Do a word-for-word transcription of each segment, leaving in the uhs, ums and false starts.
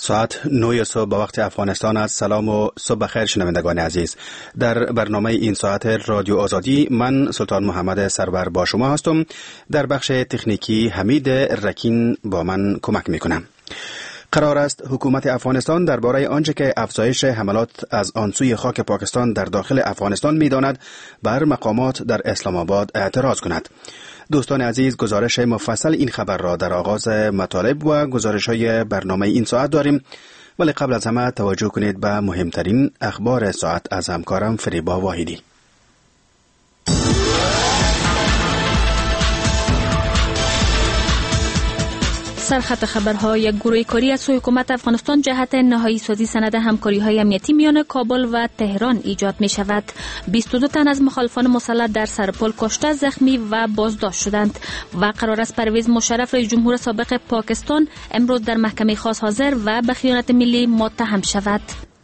ساعت نه صبح به وقت افغانستان است. سلام و صبح بخیر شنوندگان عزیز. در برنامه این ساعت رادیو آزادی من سلطان محمد سرور با شما هستم. در بخش تکنیکی حمید رکین با من کمک میکنم. قرار است حکومت افغانستان درباره آنچه که افزایش حملات از آن سوی خاک پاکستان در داخل افغانستان می‌داند بر مقامات در اسلام آباد اعتراض کند. دوستان عزیز، گزارش مفصل این خبر را در آغاز مطالب و گزارش‌های برنامه این ساعت داریم، ولی قبل از همه توجه کنید به مهمترین اخبار ساعت از همکارم فریبا واحدی. سرخط خبرها: یک گروه کاری از سوی حکومت افغانستان جهت نهایی سازی سند همکاری‌های امنیتی میان کابل و تهران ایجاد می شود. بیست و دو تن از مخالفان مسلح در سرپل کشته، زخمی و بازداشت شدند و قرار است پرویز مشرف رئیس جمهور سابق پاکستان امروز در محکمه خاص حاضر و به خیانت ملی متهم شود.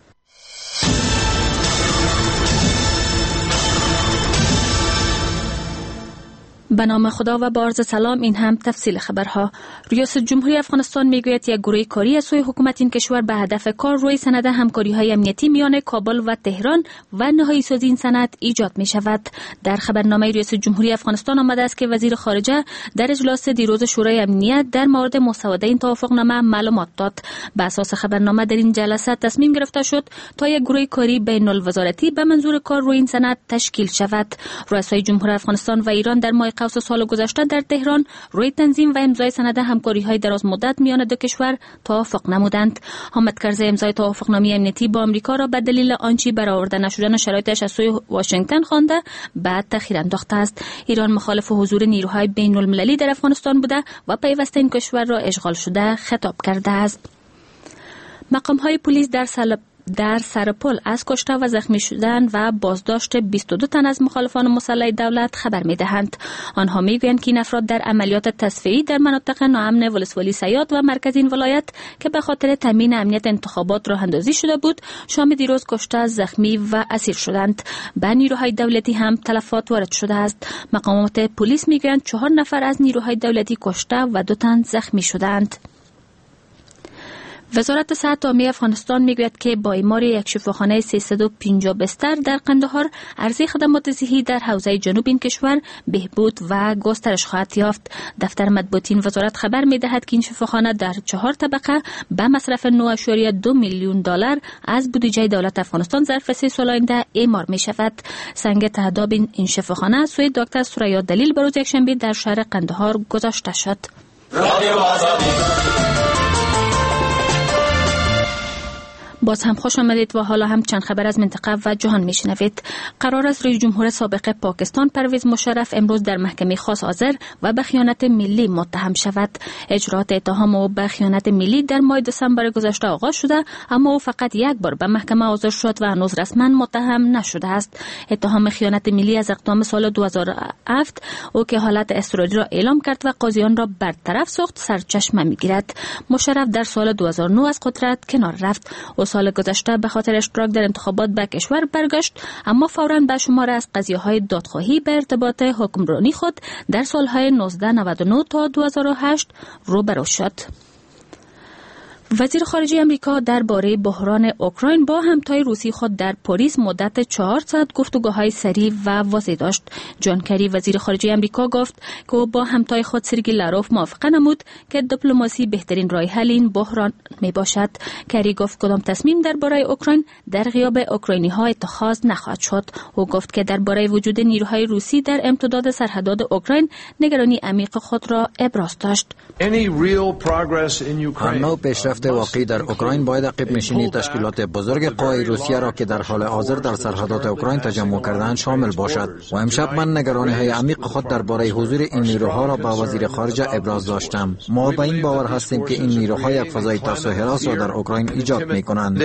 به نام خدا و با عرض سلام. این هم تفصیل خبرها. ریاست جمهوری افغانستان میگوید یک گروه کاری از سوی حکومت این کشور به هدف کار روی سند همکاری‌های امنیتی میان کابل و تهران و نهایی سازی این سند ایجاد می شود. در خبرنامه ریاست جمهوری افغانستان آمده است که وزیر خارجه در اجلاس دیروز شورای امنیت در مورد مسوده این توافقنامه معلومات داد. بر اساس خبرنامه در این جلسه تصمیم گرفته شد تا یک گروه کاری بین الوزارتی به منظور کار روی این سند تشکیل شود. رؤسای جمهور افغانستان و ایران در ماه قوس سال گذشته در تهران روی تنظیم و امضای سند همکاری‌های دراز مدت میان دو کشور توافق نمودند. حامد کرزی امضای توافقنامه امنیتی با آمریکا را به دلیل آنچه برآورده نشدن شرایطش از سوی واشنگتن خوانده بعد تأخیر انداخته است. ایران مخالف حضور نیروهای بین المللی در افغانستان بوده و پیوسته این کشور را اشغال شده خطاب کرده است. مقام‌های پلیس در سال در سرپل از کشته و زخمی شدن و بازداشت بیست و دو تن از مخالفان مسلح دولت خبر می‌دهند. آنها می‌گویند که این افراد در عملیات تصفیه‌ای در مناطق ناامن ولسوالی سیاد و مرکز این ولایت که به خاطر تامین امنیت انتخابات راه اندازی شده بود، شام دیروز کشته، زخمی و اسیر شدند. به نیروهای دولتی هم تلفات وارد شده است. مقامات پلیس می‌گویند چهار نفر از نیروهای دولتی کشته و دو تن زخمی شدند. وزارت صحت عامه افغانستان میگوید که با اعمار یک شفاخانه سیصد و پنجاه بستر در قندهار، عرضه خدمات صحی در حوزه جنوب این کشور بهبود و گسترش خواهد یافت. دفتر مطبوعاتی وزارت خبر میدهد که این شفاخانه در چهار طبقه به مصرف نه ممیز دو میلیون دلار از بودجه دولت افغانستان ظرف سه سال آینده اعمار می شود. سنگ تهداب این شفاخانه سوی دکتر سوریا دلیل بروز یکشنبه در شهر قندهار گذاشته شد. باز هم خوش آمدید و حالا هم چند خبر از منطقه و جهان میشنوید. قرار است رئیس جمهور سابق پاکستان پرویز مشرف امروز در محکمه خاص حاضر و به خیانت ملی متهم شود. اجرات اتهام او به خیانت ملی در ماه دسامبر گذشته آغاز شده، اما او فقط یک بار به محکمه حاضر شد و هنوز رسما متهم نشده است. اتهام خیانت ملی از اقدام سال دو هزار و هفت او که حالت اضطراری را اعلام کرد و قاضیان را برطرف ساخت سرچشمه میگیرد. مشرف در سال دو هزار و نه از قدرت کنار رفت. او سال گذشته به خاطر اشتراک در انتخابات به کشور برگشت، اما فوراً به شمار از قضیه‌های دادخواهی به ارتباط حکمرانی خود در سالهای نوزده نود و نه تا دو هزار و هشت روبرو شد. وزیر خارجه امریکا درباره بحران اوکراین با همتای روسی خود در پاریس مدت چهار ساعت گفتگوهای سریع و واضح داشت. جان کری وزیر خارجه امریکا گفت که او با همتای خود سرگئی لاروف موافقه نمود که دیپلماسی بهترین راه حل این بحران می باشد. کری گفت کدام تصمیم درباره اوکراین در غیاب اوکراینی‌ها اتخاذ نخواهد شد. او گفت که درباره وجود نیروهای روسی در امتداد سرحدات اوکراین نگرانی عمیق خود را ابراز داشت. هر پیشرفت واقعی در اوکراین باید عقب نشینی تشکیلات بزرگ قوای روسیه را که در حال حاضر در سرحدات اوکراین تجمع کرده‌اند شامل باشد. و امشب من نگرانی‌های عمیق خود درباره حضور این نیروها را با وزیر خارجه ابراز داشتم. ما به این باور هستیم که این نیروها یک فضای ترس و هراس را در اوکراین ایجاد می‌کنند.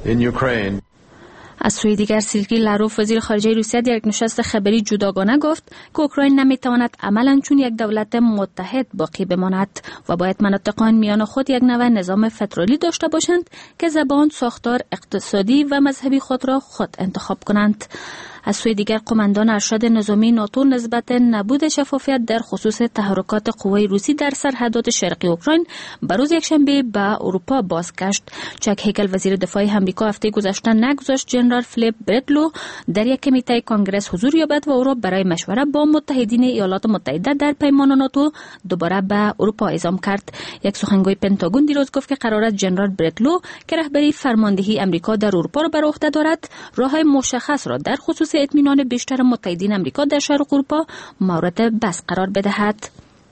از سوی دیگر سرگئی لاروف وزیر خارجه روسیه در یک نشست خبری جداگانه گفت که اوکراین نمیتواند عملاً چون یک دولت متحد باقی بماند و باید مناطق آن میان خود یک نوع نظام فدرالی داشته باشند که زبان، ساختار اقتصادی و مذهبی خود را خود انتخاب کنند. از سوی دیگر قماندان ارشد نظامی ناتو نسبت نبود شفافیت در خصوص تحرکات قوای روسی در سرحدات شرقی اوکراین بروز یکشنبه به اروپا بازگشت. چک هیکل وزیر دفاع آمریکا هفته گذشته نگذاشت جنرال فلیپ بردلو در یک کمیته کنگره حضور یابد و او را برای مشوره با متحدین ایالات متحده در پیمان ناتو دوباره به اروپا اعزام کرد. یک سخنگوی پنتاگون دیروز گفت که قرار است جنرال بردلو که رهبری فرماندهی آمریکا در اروپا را بر عهده دارد راههای مشخص را در خصوص اطمینان بیشتر متحدین آمریکا در شرق اروپا مورد بحث قرار بدهد.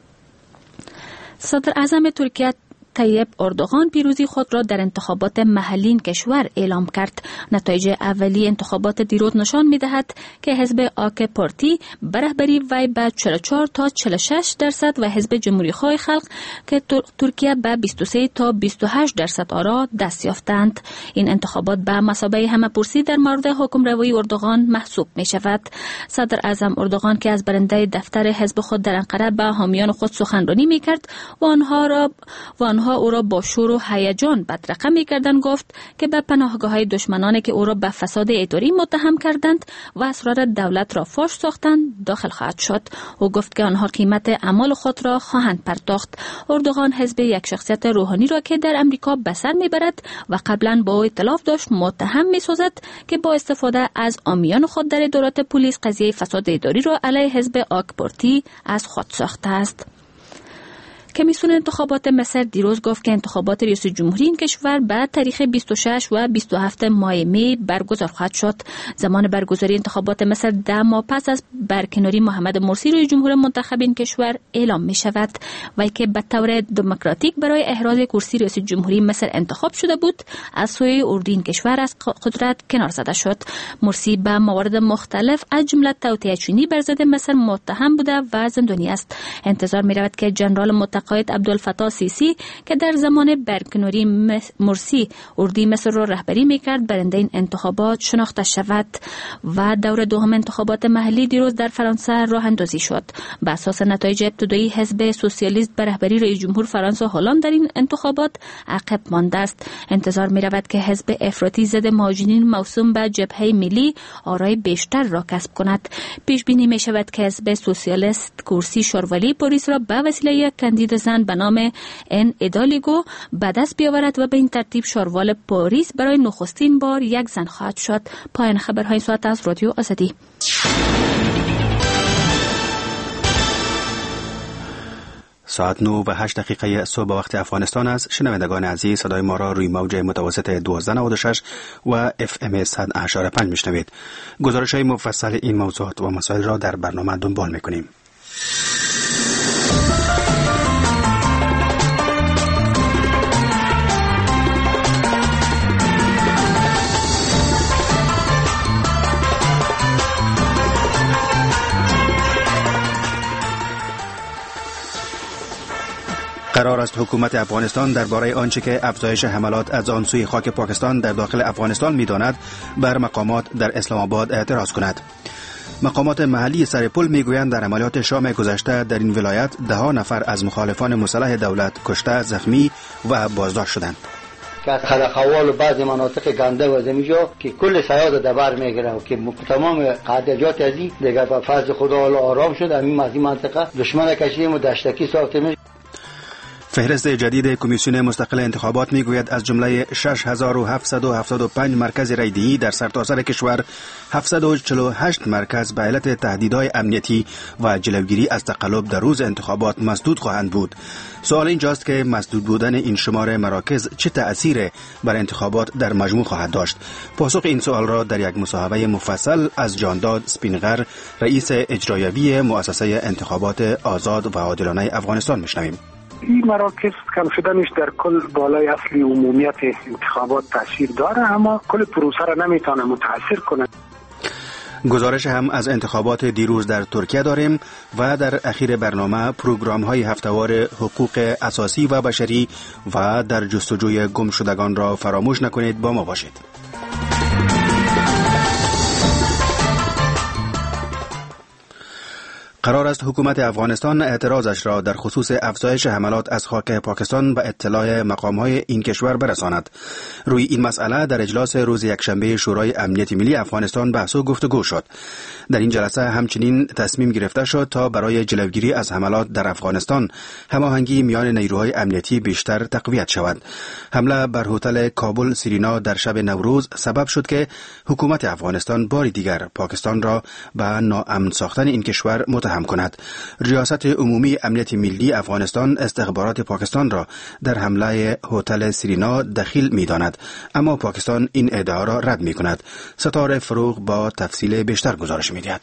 صدر اعظم ترکیه طیب اردوغان پیروزی خود را در انتخابات محلی کشور اعلام کرد. نتایج اولیه انتخابات دیروز نشان می‌دهد که حزب آک پارتی به رهبری وی به چهل و چهار تا چهل و شش درصد و حزب جمهوری‌خواه خلق که ترکیه به بیست و سه تا بیست و هشت درصد آرا دست یافتند. این انتخابات به مثابه همه‌پرسی در مورد حکمروایی اردوغان محسوب می‌شود. صدر اعظم اردوغان که از برنده دفتر حزب خود در انقره به حامیان خود سخنرانی می‌کرد و آنها را و آنها او را با شور و هیجان بدرقه می‌کردند گفت که به پناهگاه‌های دشمنانی که او را به فساد اداری متهم کردند و اسرار دولت را فاش ساختند داخل خواهد شد. او گفت که آنها قیمت اعمال خود را خواهند پرداخت. اردوغان حزب یک شخصیت روحانی را که در امریکا به سر می‌برد و قبلا با او ائتلاف داشت متهم می‌سازد که با استفاده از عامیان خود در ادارات پلیس قضیه فساد اداری را علیه حزب آک پارتی از خود ساخته است. کمیسیون انتخابات مصر دیروز گفت که انتخابات ریاست جمهوری این کشور به تاریخ بیست و شش و بیست و هفت ماه می برگزار خواهد شد. زمان برگزاری انتخابات مصر ده ماه پس از برکناری محمد مرسی رئیس جمهور منتخب این کشور اعلام می شود. وی که به طور دموکراتیک برای احراز کرسی ریاست جمهوری مصر انتخاب شده بود از سوی اردوی این کشور از قدرت کنار زده شد. مرسی به موارد مختلف از جمله توطئه چینی بر ضد مصر متهم بوده و زندانی است. انتظار می رود که جنرال متقاعد عبدالفتاح سیسی که در زمان برکناری مرسی اردوی مصر را رهبری میکرد برنده این انتخابات شناخته شود. و دور دوم انتخابات محلی دیروز در فرانسه راه اندازی شد. به اساس نتایج ابتدایی حزب سوسیالیست به رهبری رئیس جمهور فرانسه هلند در این انتخابات عقب مانده است. انتظار می رود که حزب افراطی ضد مهاجرین موسوم به جبهه ملی آرای بیشتر را کسب کند. پیش بینی می شود که حزب سوسیالیست کرسی شاروالی پاریس را به وسیله یک کاندید زن به نام ان ادالیگو به دست بیاورد و به این ترتیب شاروال پاریس برای نخستین بار یک زن خواهد شد. پایان خبرهای ساعت از رادیو آزادی. ساعت نه و هشت دقیقه صبح وقت افغانستان است. شنوندگان عزیز صدای ما را روی موج متوسط دوازده نود و شش و اف ام صد و اشاره پنج میشنوید. گزارش های مفصل این موضوعات و مسائل را در برنامه دنبال میکنیم. قرار است حکومت افغانستان درباره آنچه که افزایش حملات از آن سوی خاک پاکستان در داخل افغانستان می‌داند بر مقامات در اسلام آباد اعتراض کند. مقامات محلی سرپل میگویند در عملیات شام گذشته در این ولایت ده ها نفر از مخالفان مسلح دولت کشته، زخمی و بازداشت شدند. که از خلقوال و بعض مناطق گنده و زمینجا که کل سیاد دبر میگیره و که تمام قاعدجات ازی دیگر با فرض خدا آرام شد. همین از این منطقه دشمن کشیدیم و دشتکی ساخته میشه. فهرست جدید کمیسیون مستقل انتخابات میگوید از جمله شش هزار و هفتصد و هفتاد و پنج مرکز رایدهی در سرتاسر کشور هفتصد و چهل و هشت مرکز به علت تهدیدهای امنیتی و جلوگیری از تقلب در روز انتخابات مسدود خواهند بود. سوال اینجاست که مسدود بودن این شمار مراکز چه تأثیر بر انتخابات در مجموع خواهد داشت؟ پاسخ این سوال را در یک مصاحبه مفصل از جانداد سپینغر، رئیس اجرایوی مؤسسه انتخابات آزاد و عادلانه افغانستان میشنویم. این مراکز کم شدنش در کل بالای اصلی عمومیت انتخابات تاثیر داره، اما کل پروسه را نمیتونه متاثر کنه. گزارش هم از انتخابات دیروز در ترکیه داریم و در اخیر برنامه پروگرام های هفتهوار حقوق اساسی و بشری و در جستجوی گم شدگان را فراموش نکنید. با ما باشید. قرار است حکومت افغانستان اعتراضش را در خصوص افزایش حملات از خاک پاکستان به اطلاع مقام‌های این کشور برساند. روی این مسئله در اجلاس روز یکشنبه شورای امنیت ملی افغانستان بحث و گفتگو شد. در این جلسه همچنین تصمیم گرفته شد تا برای جلوگیری از حملات در افغانستان هماهنگی میان نیروهای امنیتی بیشتر تقویت شود. حمله بر هتل کابل سرینا در شب نوروز سبب شد که حکومت افغانستان بار دیگر پاکستان را به ناامن ساختن این کشور متهم کند. ریاست عمومی امنیت ملی افغانستان استخبارات پاکستان را در حمله هتل سرینا دخیل می‌داند، اما پاکستان این ادعا را رد می‌کند. ستاره فروغ با تفصیل بیشتر گزارش می‌دهد.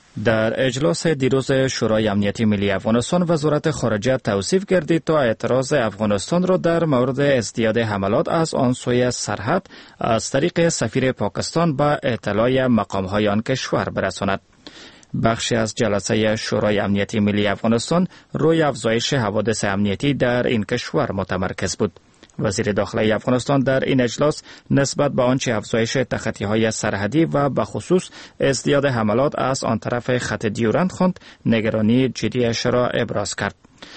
در اجلاس دیروز شورای امنیتی ملی افغانستان وزارت خارجه توصیف گردید تا اعتراض افغانستان را در مورد ازدیاد حملات از آن سوی سرحد از طریق سفیر پاکستان به اطلاع مقام‌های آن کشور برساند. بخشی از جلسه شورای امنیتی ملی افغانستان روی افزایش حوادث امنیتی در این کشور متمرکز بود. وزیر داخلی افغانستان در این اجلاس نسبت به آنچه افزایش تخطی‌های سرحدی و به خصوص ازدیاد حملات از آن طرف خط دیورند خواند، نگرانی جدیش را ابراز کرد.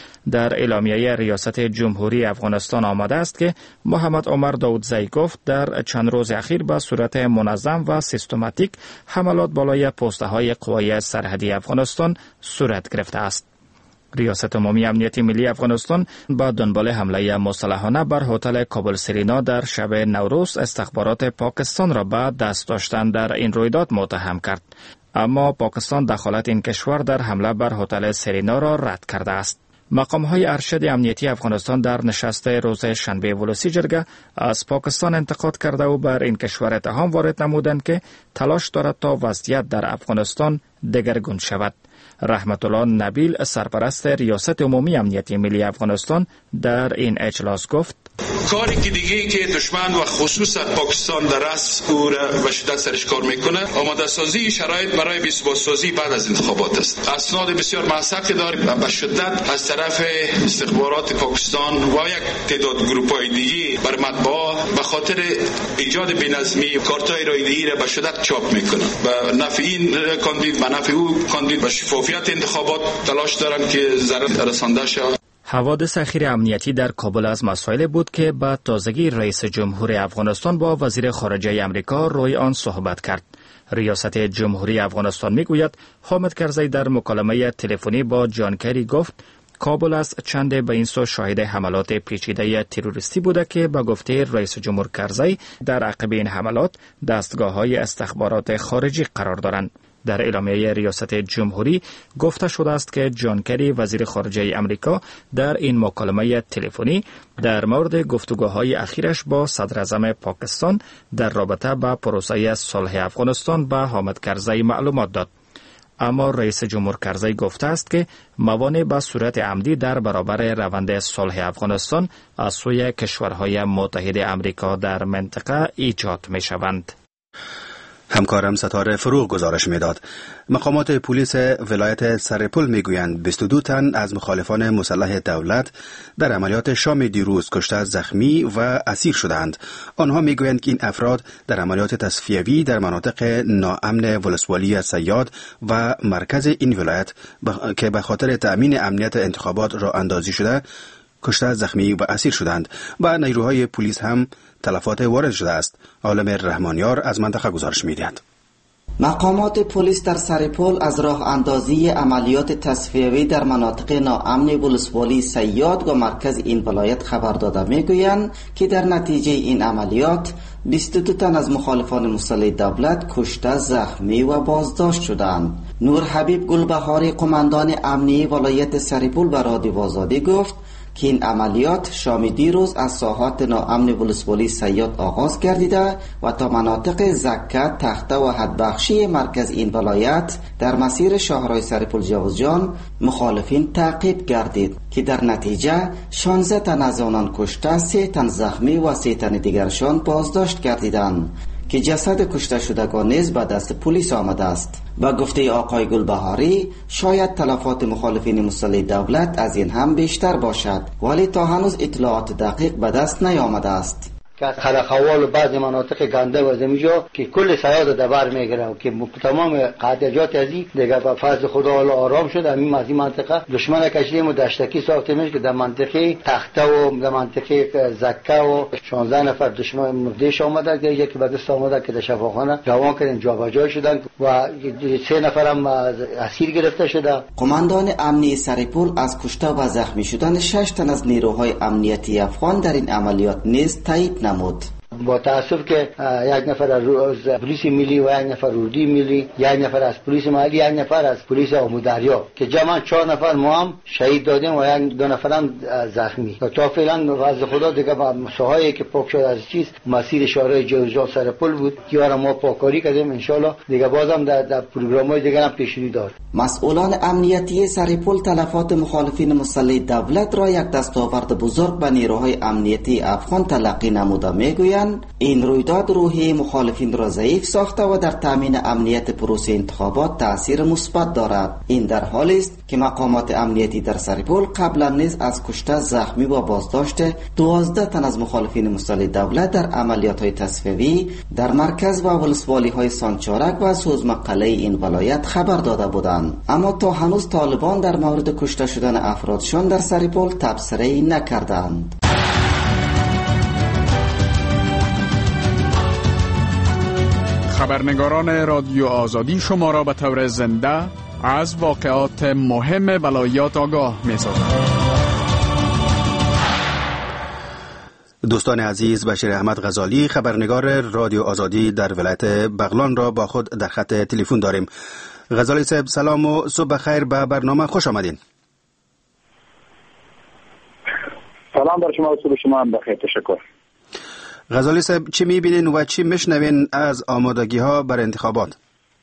در اعلامیه ریاست جمهوری افغانستان آمده است که محمد عمر داودزی گفت در چند روز اخیر به صورت منظم و سیستماتیک حملات بالای پست‌های قوای سرحدی افغانستان صورت گرفته است. ریاست عمومی امنیت ملی افغانستان با دنبال حمله مسلحانه بر هتل کابل سرینا در شب نوروز استخبارات پاکستان را به دست داشتن در این رویداد متهم کرد، اما پاکستان دخالت این کشور در حمله بر هتل سرینا را رد کرده است. مقام‌های ارشد امنیتی افغانستان در نشست روز شنبه ولسی جرگه از پاکستان انتقاد کرده و بر این کشور اتهام وارد نمودند که تلاش دارد تا وضعیت در افغانستان دگرگون شود. رحمت الله نبیل سرپرست ریاست عمومی امنیتی ملی افغانستان در این اجلاس گفت: کاری که دیگه که دشمن و خصوصا پاکستان در رأس او را به شدت سرش کار میکنه، آماده سازی شرایط برای بی‌ثبات سازی بعد از انتخابات است. اسناد بسیار موثق داریم و به شدت از طرف استخبارات پاکستان و یک تعداد گروپ‌های دیگه بر مطبوعات به خاطر ایجاد بی‌نظمی کارتای رایده‌ای را به شدت چاپ میکنه. به نفع این کاندید و نفع او کاندید و شفافیت انتخابات تلاش دارن که ضرر رسانده شود. حوادث اخیر امنیتی در کابل از مسائل بود که با تازگی رئیس جمهور افغانستان با وزیر خارجه امریکا روی آن صحبت کرد. ریاست جمهوری افغانستان میگوید حامد کرزی در مکالمه تلفنی با جان کری گفت کابل از چند به این سو شاهد حملات پیچیده تروریستی بوده که به گفته رئیس جمهور کرزی در عقب این حملات دستگاه‌های استخبارات خارجی قرار دارند. در اعلامیه ریاست جمهوری گفته شده است که جان کری وزیر خارجه امریکا در این مکالمه تلفنی در مورد گفتگوهای اخیرش با صدر اعظم پاکستان در رابطه با پروسه صلح افغانستان به حامد کرزی معلومات داد. اما رئیس جمهور کرزی گفته است که موانع به صورت عمدی در برابر روند صلح افغانستان از سوی کشورهای متحد امریکا در منطقه ایجاد می شوند. همکارم ستاره فروغ گزارش میداد. مقامات پلیس ولایت سرپل میگویند بیست و دو تن از مخالفان مسلح دولت در عملیات شام دیروز کشته، زخمی و اسیر شدند. آنها میگویند که این افراد در عملیات تصفیوی در مناطق ناامن ولسوالی سیاد و مرکز این ولایت بخ... که به خاطر تأمین امنیت انتخابات راه اندازی شده کشته، زخمی و اسیر شدند. و نیروهای پلیس هم تلفات وارد شده است. عالم رحمانیار از منطقه گزارش می‌دهد. مقامات پلیس در سرپل از راه اندازی عملیات تصفیوی در مناطق ناامن ولسوالی سیاد و مرکز این ولایت خبر داده میگویند که در نتیجه این عملیات بیست و دو تن از مخالفان مسلح دولت کشته، زخمی و بازداشت شدند. نور حبیب گلبهاری قماندان امنیه ولایت سرپل به رادیو آزادی گفت که این عملیات شام دیروز از ساحات ناامن ولسوالی سیاد آغاز گردیده و تا مناطق زکه، تخته و حدبخشی مرکز این ولایت در مسیر شاهراه سرپل جوزجان مخالفین تعقیب گردید که در نتیجه شانزده تن از آنان کشته، سه تن زخمی و سه تن دیگرشان بازداشت گردیدند که جسد کشته شدگان نیز به دست پلیس آمده است. با گفته آقای گلبهاری شاید تلفات مخالفین مسلح دولت از این هم بیشتر باشد، ولی تا هنوز اطلاعات دقیق به دست نیامده است. که خرخوال و بعض مناطق گنده و زمیجا که کل سیاد در بر میگیره و که تمام قطعات ازی دیگه با فضل خدا آرام شد. همین از این منطقه دشمن کشیدیم و دشتکی ساخته میشه که در منطقه تخته و در منطقه زکه و شانزده نفر دشمن مردهش آمدن که یکی به دست آمده که در شفاخانه جوان کردن جابجا شدن و سه نفر هم اسیر گرفته شده. قماندان امنی سرپل از کشته و زخمی شدن شش تن از نیروهای امنیتی افغان در این عملیات نیز تایید نمود. با تاسف که یک نفر از پلیس ملی و یک نفر رودی ملی، یک نفر از پلیس محلی، یک نفر از پلیس آمودریا که جمع چهار نفر ما هم شهید دادیم و یک دو نفر هم زخمی. تا فعلا از خدا دیگه با ساحایی که پاک شد از چیز مسیر شهرهای جوزجان سرپل بود که آره ما پاکاری کردیم. ان شاءالله دیگه بازم در, در پروگرام‌های دیگه هم پیش‌روی داریم. مسئولان امنیتی سرپل تلفات مخالفین مسلح دولت را یک دستاورد بزرگ به نیروهای امنیتی افغان تلقی نموده میگویند این رویداد روحیه مخالفین را ضعیف ساخته و در تامین امنیت پروسه انتخابات تأثیر مثبت دارد. این در حالی است که مقامات امنیتی در سرپل قبلا نیز از کشته، زخمی و بازداشت دوازده تن از مخالفین مسلح دولت در عملیات های تصفیوی در مرکز و ولسوالی های سانچارک و سوزمقله این ولایت خبر داده بودند. اما تا هنوز طالبان در مورد کشته شدن افرادشان در سرپل تبصره نکردند. خبرنگاران رادیو آزادی شما را به طور زنده از واقعات مهم ولایات آگاه می‌سازند. دوستان عزیز، بشیر احمد غزالی خبرنگار رادیو آزادی در ولایت بغلان را با خود در خط تلفن داریم. غزالی صاحب سلام و صبح بخیر، به برنامه خوش آمدین. سلام بر شما و صبح شما هم بخیر. تشکر. غزالی صاحب، چی میبینین و چی میشنوین از آمادگی ها بر انتخابات؟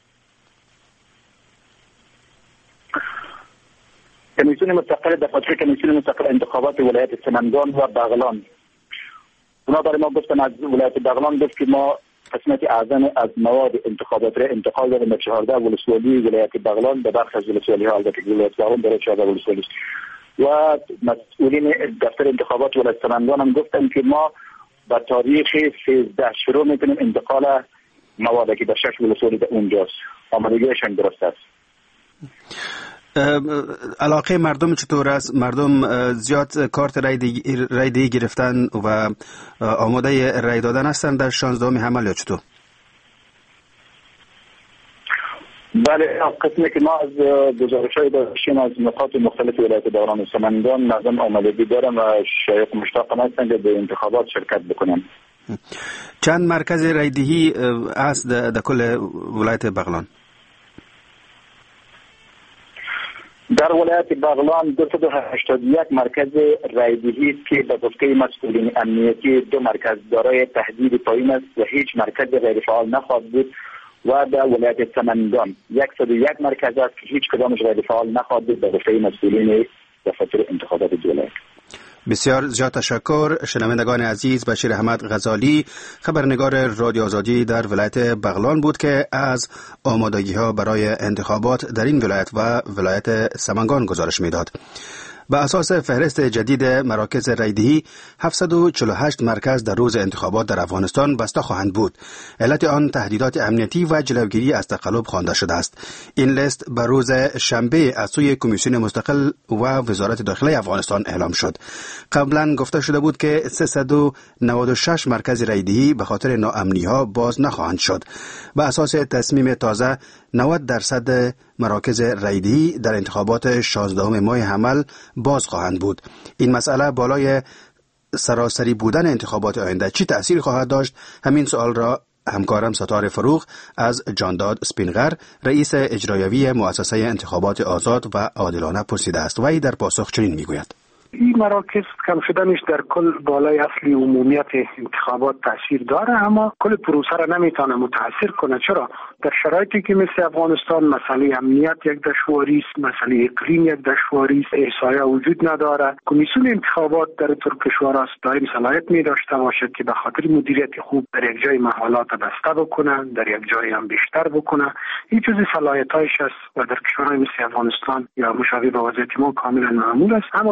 کمیسیون مستقل دفاتر کمیسیون مستقل انتخابات ولایت سمنگان و بغلان اونا برای ما گفتن، از ولایت بغلان گفت که ما قسمت اعظم از مواد انتخابات را انتقال دادیم به چهارده ولسوالی ولایت بغلان به برخی از ولسوالی ها، البته که ولایت بغلان داره چهارده ولسوالی و مسئولین دفتر انتخابات ولایت سمنگان هم گفتن که ما با تاریخ سیزده شروع میکنیم انتقال مواد که در شش ولسوالی در اونجاست. آمادگیشان درست است. علاقه مردم چطور است؟ مردم زیاد کارت رای دهی گرفتن و آماده رای دادن هستن در شانزدهم حمل یا چطور؟ بله، قسمی که ما از گزارش‌های داشتیم از نقاط مختلف ولایت بغلان و سمنگان مردم آمادگی دارن و شایق مشتاق هستند که به انتخابات شرکت بکنن. چند مرکز رای دهی است در کل ولایت بغلان؟ در ولایت بغلان دویست و هشتاد و یک مرکز رایدهی است که به گفته مسئولین امنیتی دو مرکز دارای تهدید پایین است و هیچ مرکز غیر فعال نخواهد بود و در ولایت سمنگان صد و یک مرکز است که هیچ کدامش غیر فعال نخواهد بود به گفته مسئولین دفتر انتخابات ولایت. بسیار زیاد تشکر. شنوندگان عزیز، بشیر احمد غزالی خبرنگار رادیو آزادی در ولایت بغلان بود که از آمادگی ها برای انتخابات در این ولایت و ولایت سمنگان گزارش میداد. به اساس فهرست جدید مراکز رایدهی هفتصد و چهل و هشت مرکز در روز انتخابات در افغانستان بسته خواهند بود. علت آن تهدیدات امنیتی و جلوگیری از تقلب خوانده شده است. این لیست بر روز شنبه از سوی کمیسیون مستقل و وزارت داخلی افغانستان اعلام شد. قبلا گفته شده بود که سیصد و نود و شش مرکز رایدهی به خاطر ناامنی‌ها باز نخواهند شد. به اساس تصمیم تازه نود درصد مراکز رایدهی در انتخابات شانزدهم ماه حمل باز خواهند بود. این مسئله بالای سراسری بودن انتخابات آینده چی تأثیر خواهد داشت؟ همین سوال را همکارم ستاره فروغ از جانداد سپینغر، رئیس اجرایوی مؤسسه انتخابات آزاد و عادلانه پرسیده است. وی در پاسخ چنین میگوید: این مراکز کم شدنش در کل بالای اصلی عمومیت انتخابات تاثیر داره، اما کل پروسه را نمیتونه متاثر کنه. چرا؟ در شرایطی که مثل افغانستان مسئله امنیت یک دشواری است، مسئله اقلیم یک دشواری است، احصایه وجود نداره. کمیسیون انتخابات در طور کشور است دائم صلاحیت می داشته باشد که به خاطر مدیریت خوب در یک جای محالات بسته بکنه، در یک جای هم بیشتر بکنه. این جزء صلاحیتایش است و در کشورهای مثل افغانستان یا مشابه به وضعیت ما کاملا معمول است. اما طبیعی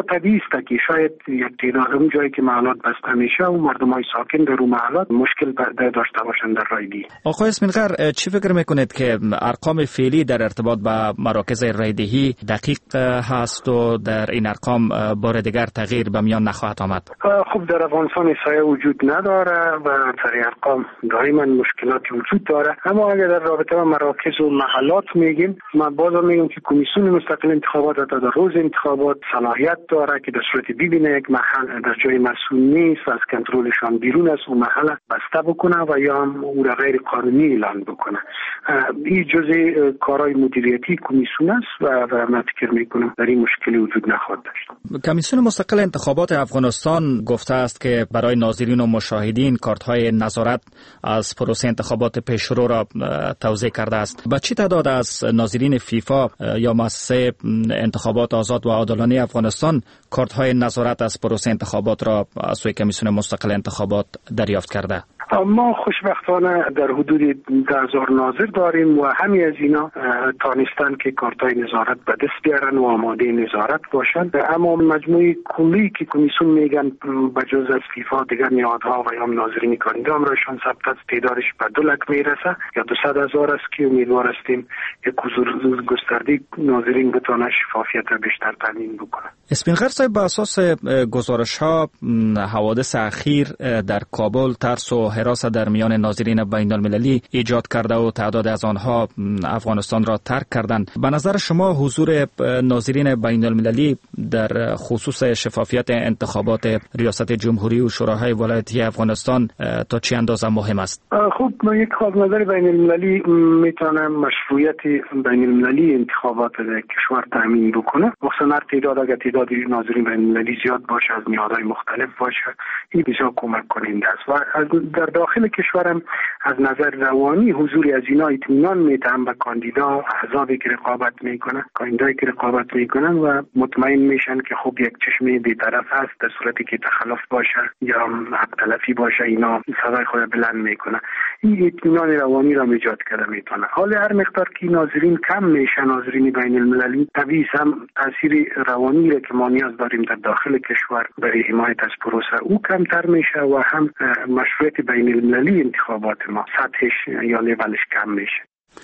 گفته که شاید یک تعداد اون جایی که محلات بسته میشه و مردمای ساکن در اون محلات مشکل داشته باشند در رایدهی. آقای اسمینغر، چی فکر میکنید که ارقام فعلی در ارتباط با مراکز رایدهی دقیق هست و در این ارقام بار دیگر تغییر به میان نخواهد آمد؟ خب در افغانستان سایه وجود نداره و در ارقام دائما مشکلاتی وجود داره، اما اگر در رابطه با مراکز و محلات میگیم، من بازم میگم که کمیسیون مستقل انتخابات تا در روز انتخابات صلاحیت داره که در صورت ببینه یک محل در جای مسئول نیست، از کنترلشان بیرون است، اون محل بسته بکنه و یا هم او را غیر قانونی اعلان بکنه. این جزء کارهای مدیریتی کمیسیون است و, و من فکر میکنم در این مشکلی وجود نخواهد داشت. کمیسیون مستقل انتخابات افغانستان گفته است که برای ناظرین و مشاهدین کارت‌های نظارت از پروسه انتخابات پیشرو را توزیع کرده است. با چه تعداد از ناظرین فیفا یا مؤسسه انتخابات آزاد و عادلانه افغانستان کارت‌های نظارت از پروسه انتخابات را از سوی کمیسیون مستقل انتخابات دریافت کرده؟ ما خوشبختانه در حدود ده هزار ناظر داریم و همه از اینا تانستن که کارتای نظارت به دست بیارن و آماده نظارت باشند، اما مجموعی کلی که کمیسیون میگن بجز از فیفا دیگر نهادها و یا ناظرین کاندید امرایشان ثبت است تعدادش به دو لک میرسه یا دوصد هزار است که امیدوار هستیم یک حضور گسترده ناظرین بتونه شفافیت بیشتر تامین بکنه. اسمینغر صاحب، به اساس گزارش ها حوادث اخیر در کابل ترس و حراس در میان ناظرین بین المللی ایجاد کرده و تعداد از آنها افغانستان را ترک کردند. به نظر شما حضور ناظرین بین المللی در خصوص شفافیت انتخابات ریاست جمهوری و شوراهای ولایتی افغانستان تا چه اندازه مهم است؟ خب ما یک خواهد نظر بین المللی میتونه مشروعیت بین المللی انتخابات کشور تامین بکنه، مخصوصا هر تعداد اگر تعداد ناظرین بین المللی زیاد باشه، از نهادهای مختلف باشه، این بسیار کمک کننده است. و در داخل کشورم از نظر روانی حضور از اینا اطمینان میتهم به کاندیدا، احزابی که رقابت میکنه، کاندیدایی که رقابت میکنن و مطمئن میشن که خب یک چشم بی‌طرف هست، در صورتی که تخلف باشه یا حق تلفی باشه اینا صدای خود بلند میکنه. این اطمینان روانی را ایجاد کرده میتونه. حالا هر مقدار که ناظرین کم میشن، ناظرین بین المللی، طبیعی هم تاثیر روانی را که ما نیاز داریم در داخل کشور برای حمایت از پروسه او کمتر میشه و هم مشروعیت بین المللی انتخابات ما سطحش یا لیولش کم میشه.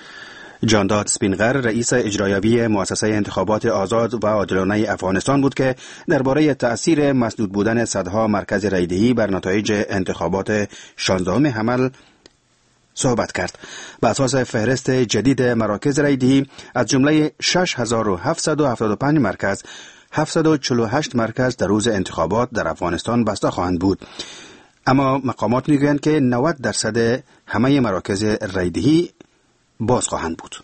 جانداد اسپینغر، رئیس اجرایوی مؤسسه انتخابات آزاد و عادلانه افغانستان بود که درباره تأثیر مسدود بودن صدها مرکز رایدهی بر نتایج انتخابات شانزدهم حمل صحبت کرد. به اساس فهرست جدید مراکز رایدهی، از جمله شش هزار و هفتصد و هفتاد و پنج مرکز، هفتصد و چهل و هشت مرکز در روز انتخابات در افغانستان بسته خواهند بود. اما مقامات میگویند که نود درصد همه مراکز رایدهی باز خواهند بود.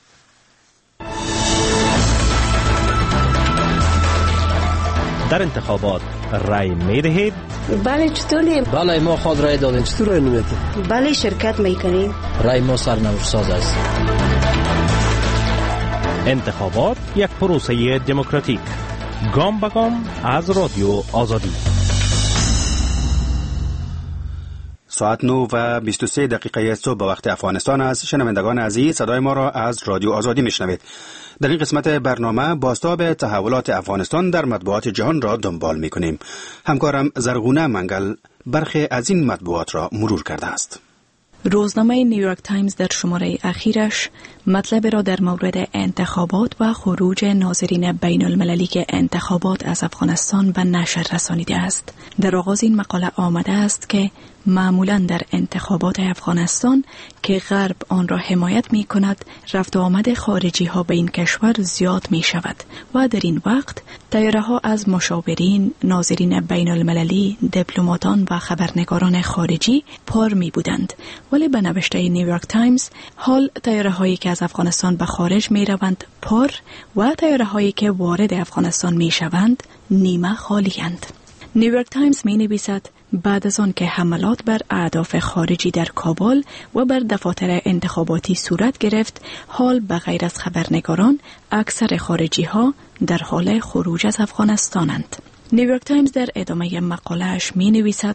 در انتخابات رای می دهید؟ بله. چطوری؟ بله ما خود رای دادیم. چطور رای نمیدید؟ بله شرکت میکنیم. رای ما سرنوشت ساز است. انتخابات یک پروسه دموکراتیک، گام به گام از رادیو آزادی. ساعت نه و بیست و سه دقیقه صبح به وقت افغانستان است. شنوندگان عزیز، صدای ما را از رادیو آزادی میشنوید. در این قسمت برنامه بازتاب تحولات افغانستان در مطبوعات جهان را دنبال میکنیم. همکارم زرغونه منگل برخی از این مطبوعات را مرور کرده است. روزنامه نیویورک تایمز در شماره اخیرش مطلب را در مورد انتخابات و خروج ناظرین بین المللی که انتخابات از افغانستان به نشر رسانیده است. در آغاز این مقاله آمده است که معمولاً در انتخابات افغانستان که غرب آن را حمایت می کند، رفت و آمد خارجی ها به این کشور زیاد می شود و در این وقت طیاره ها از مشاورین، ناظرین بین المللی، دیپلماتان و خبرنگاران خارجی پر می بودند. ولی به نوشته نیویورک تایمز، حال طیاره هایی که از افغانستان به خارج می روند پر و طیاره هایی که وارد افغانستان می شوند نیمه خالی اند. نیویورک تایمز می نویسد بعد از آن که حملات بر اهداف خارجی در کابل و بر دفاتر انتخاباتی صورت گرفت، حال به غیر از خبرنگاران اکثر خارجی ها در حال خروج از افغانستانند. نیویورک تایمز در ادامه مقاله‌اش می نویسد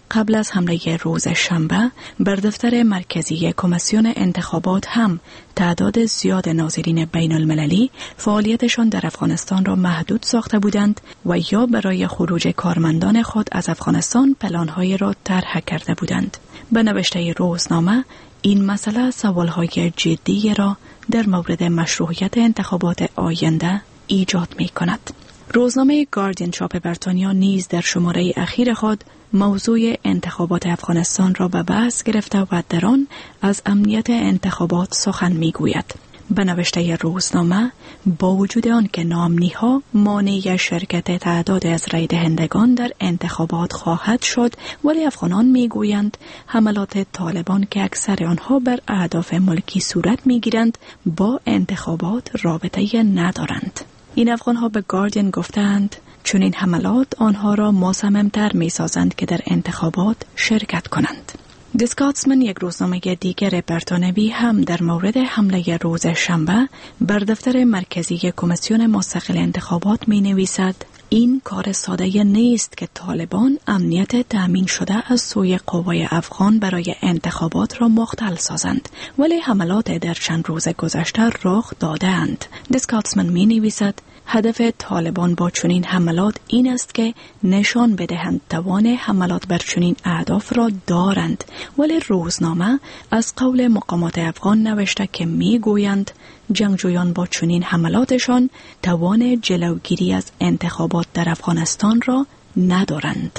قبل از حمله روز شنبه بر دفتر مرکزی کمیسیون انتخابات هم تعداد زیاد ناظرین بین المللی فعالیتشان در افغانستان را محدود ساخته بودند و یا برای خروج کارمندان خود از افغانستان پلان‌های را طرح کرده بودند. به نوشته روزنامه این مسئله سوال‌های جدی را در مورد مشروعیت انتخابات آینده ایجاد می‌کند. روزنامه گاردین چاپ بریتانیا نیز در شماره اخیر خود موضوع انتخابات افغانستان را به بحث گرفته و در آن از امنیت انتخابات سخن می‌گوید. به نوشته روزنامه با وجود آن که ناامنی‌ها مانع شرکت تعداد از رای دهندگان در انتخابات خواهد شد، ولی افغانان می‌گویند حملات طالبان که اکثر آنها بر اهداف ملکی صورت می‌گیرند با انتخابات رابطه ندارند. این افغان‌ها به گاردین گفتند چون این حملات آنها را مصمم‌تر می‌سازند که در انتخابات شرکت کنند. دیسکاتسمن، یک روزنامه دیگر بریتانیایی، هم در مورد حمله روز شنبه بر دفتر مرکزی کمیسیون مستقل انتخابات می‌نویسد این کار ساده نیست که طالبان امنیت تأمین شده از سوی قوای افغان برای انتخابات را مختل سازند، ولی حملات در چند روز گذشته رخ داده‌اند. دیسکاتسمن می‌نویسد هدف طالبان با چنین حملات این است که نشان بدهند توان حملات بر چنین اهداف را دارند، ولی روزنامه از قول مقامات افغان نوشته که میگویند جنگجویان با چنین حملاتشان توان جلوگیری از انتخابات در افغانستان را ندارند.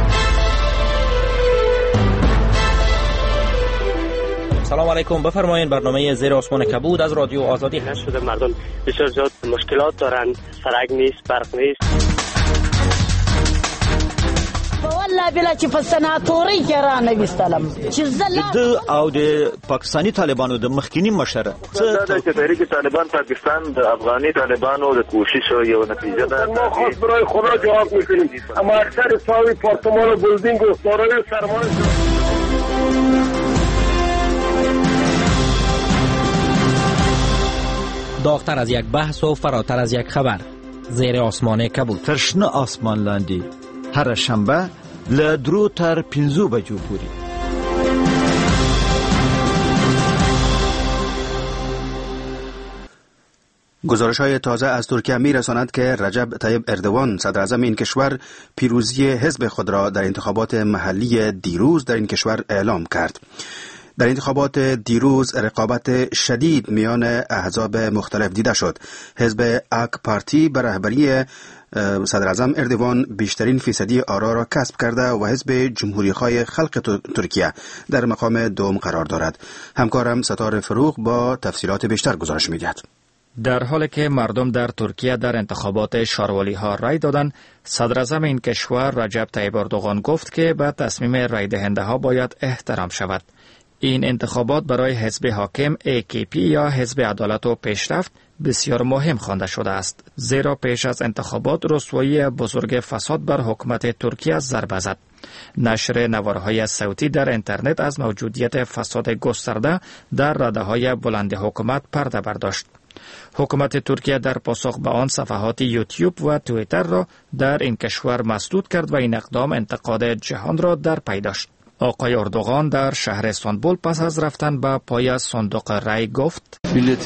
سلام علیکم، بفرمایید. برنامه زیر آسمان کبود از رادیو آزادی هست. شده مردم بسیار زیاد مشکلات دارند، سرک نیست، برق نیست. والله بلا چې په سناتوري کې را نه وستلم چې زله او د پاکستانی طالبانو د مخکینی مشره څه د تحریک طالبان پاکستان د افغاني طالبانو د کوشش یو نتیجه ده. ما خاص برای خدا جواب میکنیم، اما اکثر ساوی پارتمان و بلدینگ و سارای سرمایه داغتر از یک بحث و فراتر از یک خبر. زیر آسمان کبود. ترشنه آسمان لاندی هر شنبه لدرو تر پینزو بجو پوری. گزارش های تازه از ترکیه می رساند که رجب طیب اردوان صدر اعظم این کشور پیروزی حزب خود را در انتخابات محلی دیروز در این کشور اعلام کرد. در انتخابات دیروز رقابت شدید میان احزاب مختلف دیده شد. حزب اک پارتی به رهبری صدر اعظم اردوان بیشترین فیصدی آرا را کسب کرده و حزب جمهوری‌خواه خلق ترکیه در مقام دوم قرار دارد. همکارم ستاره فروغ با تفصیلات بیشتر گزارش می‌دهد. در حالی که مردم در ترکیه در انتخابات شاروالی ها رای دادند، صدر اعظم این کشور رجب طیب اردوغان گفت که به تصمیم رای دهنده ها باید احترام شود. این انتخابات برای حزب حاکم ای کی پی یا حزب عدالت و پیشرفت بسیار مهم خوانده شده است، زیرا پیش از انتخابات رسوایی بزرگ فساد بر حکومت ترکیه ضربه زد. نشر نوارهای صوتی در اینترنت از موجودیت فساد گسترده در رده‌های بلند حکومت پرده برداشت. حکومت ترکیه در پاسخ به آن صفحات یوتیوب و توییتر را در این کشور مسدود کرد و این اقدام انتقاد جهان را در پی داشت. آقای اردوغان در شهر استانبول پس از رفتن به پای صندوق رای گفت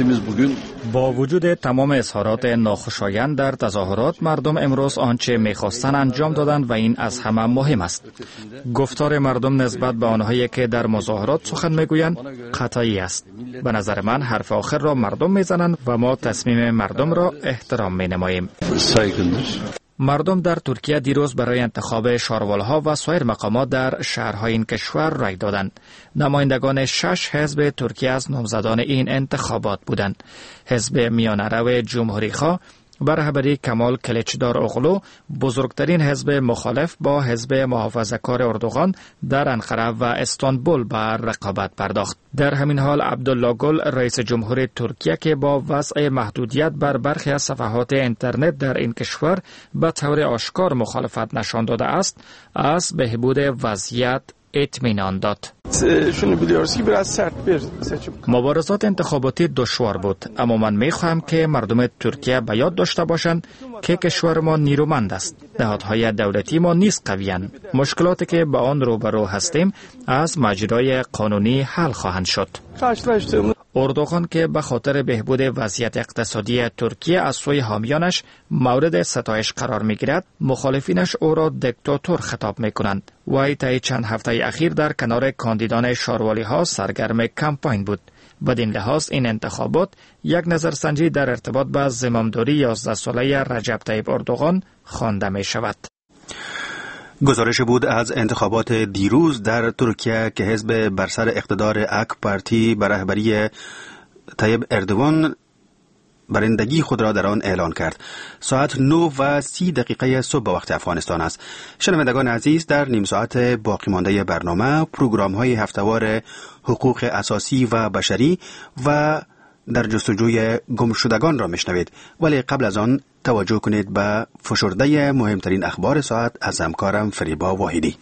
با وجود تمام اظهارات ناخوشایند در تظاهرات، مردم امروز آنچه می‌خواستند انجام دادند و این از همه مهم است. گفتار مردم نسبت به آنهایی که در مظاهرات سخن میگویند خطایی است. به نظر من حرف آخر را مردم میزنند و ما تصمیم مردم را احترام مینماییم. مردم در ترکیه دیروز برای انتخاب شاروالها و سایر مقامات در شهرهای این کشور رای دادند. نمایندگان شش حزب ترکیه از نامزدان این انتخابات بودند. حزب میانه‌رو جمهوری‌خواه به رهبری کمال کلیچدار اوغلو، بزرگترین حزب مخالف با حزب محافظه‌کار اردوغان در انقره و استانبول به رقابت پرداخت. در همین حال عبدالله گل، رئیس جمهور ترکیه که با وضع محدودیت بر برخی از صفحات اینترنت در این کشور به طور آشکار مخالفت نشان داده است، از بهبود وضعیت اطمینان داد. مبارزات انتخاباتی دشوار بود، اما من میخواهم که مردم ترکیه به یاد داشته باشند که کشور ما نیرومند است. نهادهای دولتی ما نیست قویان. مشکلاتی که با آن روبرو هستیم از مجرای قانونی حل خواهند شد. اردوغان که به خاطر بهبود وضعیت اقتصادی ترکیه از سوی حامیانش مورد ستایش قرار میگیرد، مخالفینش او را دیکتاتور خطاب میکنند. وی طی چند هفته اخیر در کنار کاندیدان شاروالی ها سرگرم کمپاین بود. بدین لحاظ این انتخابات یک نظرسنجی در ارتباط با زمامداری یازده ساله رجب طیب اردوغان خوانده می شود. گزارش بود از انتخابات دیروز در ترکیه که حزب بر سر اقتدار اک پارتی به رهبری طیب اردوغان برندگی خود را در آن اعلان کرد. ساعت نه و سی دقیقه صبح به وقت افغانستان است. شنوندگان عزیز، در نیم ساعت باقی مانده برنامه پروگرام های هفتهوار حقوق اساسی و بشری و در جستجوی گمشدگان را میشنوید، ولی قبل از آن توجه کنید به فشرده مهمترین اخبار ساعت از همکارم فریبا واحدی.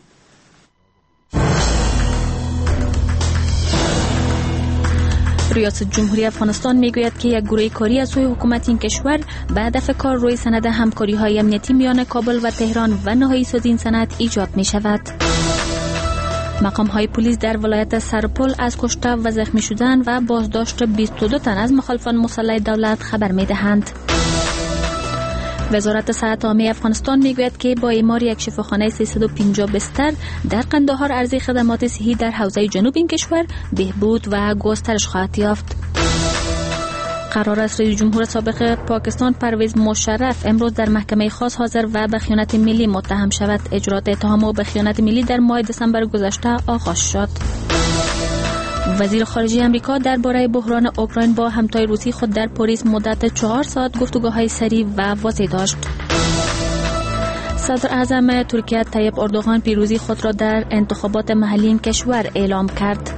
ریاست جمهوری افغانستان میگوید که یک گروه کاری از سوی حکومت این کشور به هدف کار روی سند همکاری های امنیتی میان کابل و تهران و نهایی سازی این سند ایجاد می شود. مقام های پلیس در ولایت سرپل از کشته و زخمی شدن و بازداشت بیست و دو تن از مخالفان مسلح دولت خبر می دهند. وزارت صحت عامه افغانستان میگوید که با اعمار یک شفاخانه سیصد و پنجاه بستر در قندهار عرضه خدمات صحی در حوزه جنوب این کشور بهبود و گسترش خواهد یافت. قرار است رئیس جمهور سابق پاکستان پرویز مشرف امروز در محکمه خاص حاضر و به خیانت ملی متهم شود. اجرات اتهام به خیانت ملی در ماه دسامبر گذشته آغاز شد. وزیر خارجه امریکا درباره بحران اوکراین با همتای روسی خود در پاریس مدت چهار ساعت گفتگوهای سریع و واضح داشت. صدر اعظم ترکیه طیب اردوغان پیروزی خود را در انتخابات محلی این کشور اعلام کرد.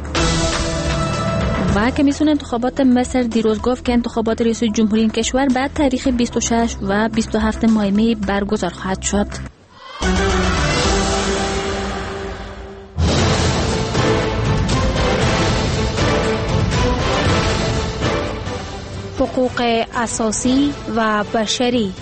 و کمیسیون انتخابات مصر دیروز گفت که انتخابات رئیس جمهوری این کشور بعد تاریخ بیست و شش و بیست و هفت ماه می برگزار خواهد شد. حقوق اساسی و بشری.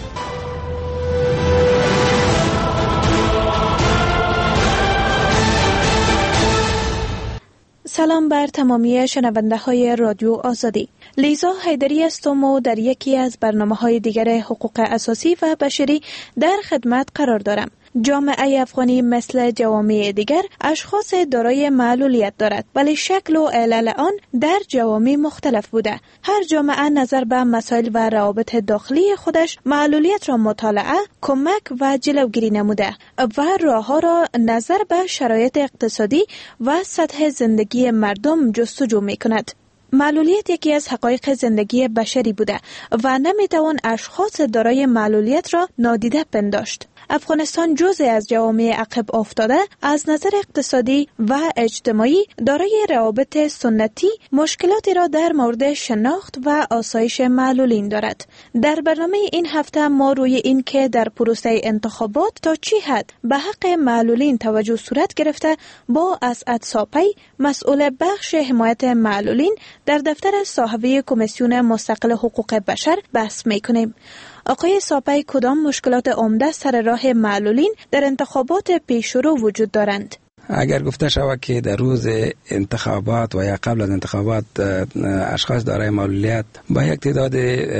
سلام بر تمامی شنونده های رادیو آزادی. لیزا حیدری هستم و در یکی از برنامه های دیگر حقوق اساسی و بشری در خدمت قرار دارم. جامعه افغانی مثل جوامع دیگر اشخاص دارای معلولیت دارد، ولی شکل و علل آن در جوامع مختلف بوده. هر جامعه نظر به مسائل و روابط داخلی خودش معلولیت را مطالعه، کمک و جلوگیری نموده و راهها را نظر به شرایط اقتصادی و سطح زندگی مردم جستجو می کند. معلولیت یکی از حقایق زندگی بشری بوده و نمیتوان اشخاص دارای معلولیت را نادیده پنداشت. افغانستان جزء از جوامع عقب افتاده از نظر اقتصادی و اجتماعی دارای روابط سنتی مشکلاتی را در مورد شناخت و آسایش معلولین دارد. در برنامه این هفته ما روی این که در پروسه انتخابات تا چی حد به حق معلولین توجه صورت گرفته با اسعد ساپی، مسئول بخش حمایت معلولین در دفتر صاحبه کمیسیون مستقل حقوق بشر بحث می‌کنیم. آقای ساپی، کدام مشکلات عمده سر راه معلولین در انتخابات پیشرو وجود دارند؟ اگر گفته شود که در روز انتخابات و یا قبل از انتخابات اشخاص دارای معلولیت با یک تعداد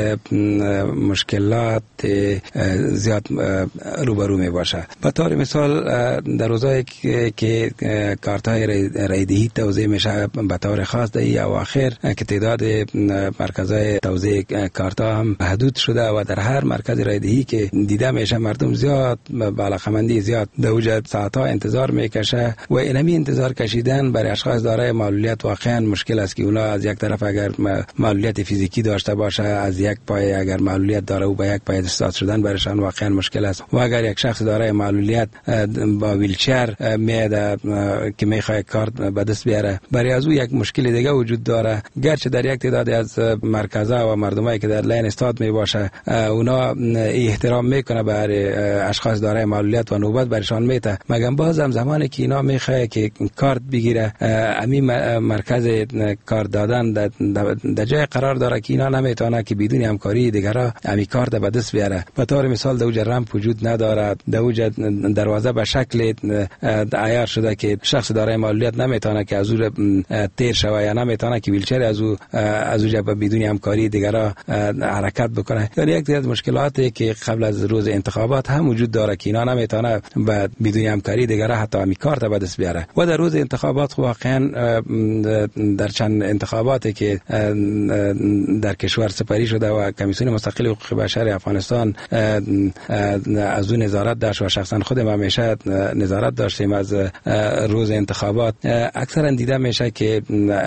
مشکلات زیاد روبرو می باشه. به طور مثال در روزایی که کارت‌های رایدهی توزیع میشه به طور خاص در این اواخر که تعداد مرکزهای توزیع کارت‌ها هم محدود شده و در هر مرکز رایدهی که دیده میشه مردم زیاد بالاخمندی زیاد در وجود ساعت‌ها انتظار میکشه و اینمی انتظار کشیدن برای اشخاص دارای معلولیت واقعا مشکل است که اونا از یک طرف اگر معلولیت فیزیکی داشته باشه از یک پای اگر معلولیت داره و به یک پای استاد شدن برایشان واقعا مشکل است و اگر یک شخص دارای معلولیت با ویلچر میاد که میخواد کارت به دست بیاره برای از او یک مشکل دیگه وجود داره. گرچه در یک تعداد از مرکزها و مردمایی که در لین استاد می باشه اونا احترام میکنه برای اشخاص دارای معلولیت و نوبت برایشان میته، مگر بازم زمانی که اینا میخواه که کارت بگیره، امی مرکز کار دادن در جای قرار داره که اینا نمیتونه که بدون همکاری دیگرها امی کارت به دست بیاره. به طور مثال در اوج رمپ وجود نداره، در اوج دروازه به شکل عیار شده که شخص دارای معلولیت نمیتونه که از او تیر شوه یا نمیتونه که ویلچر از او از او بدون همکاری دیگرها حرکت بکنه. یعنی یک از مشکلاتی که قبل از روز انتخابات هم وجود داره که اینا نمیتونه بدون همکاری دیگرها حتی امی کارت به دست بیاره. و در روز انتخابات واقعا در چند انتخاباتی که در کشور سپری شده و کمیسیون مستقل حقوق بشر افغانستان از اون نظارت داشت و شخصا خودم همیشه نظارت داشتیم از روز انتخابات، اکثرا دیده میشه که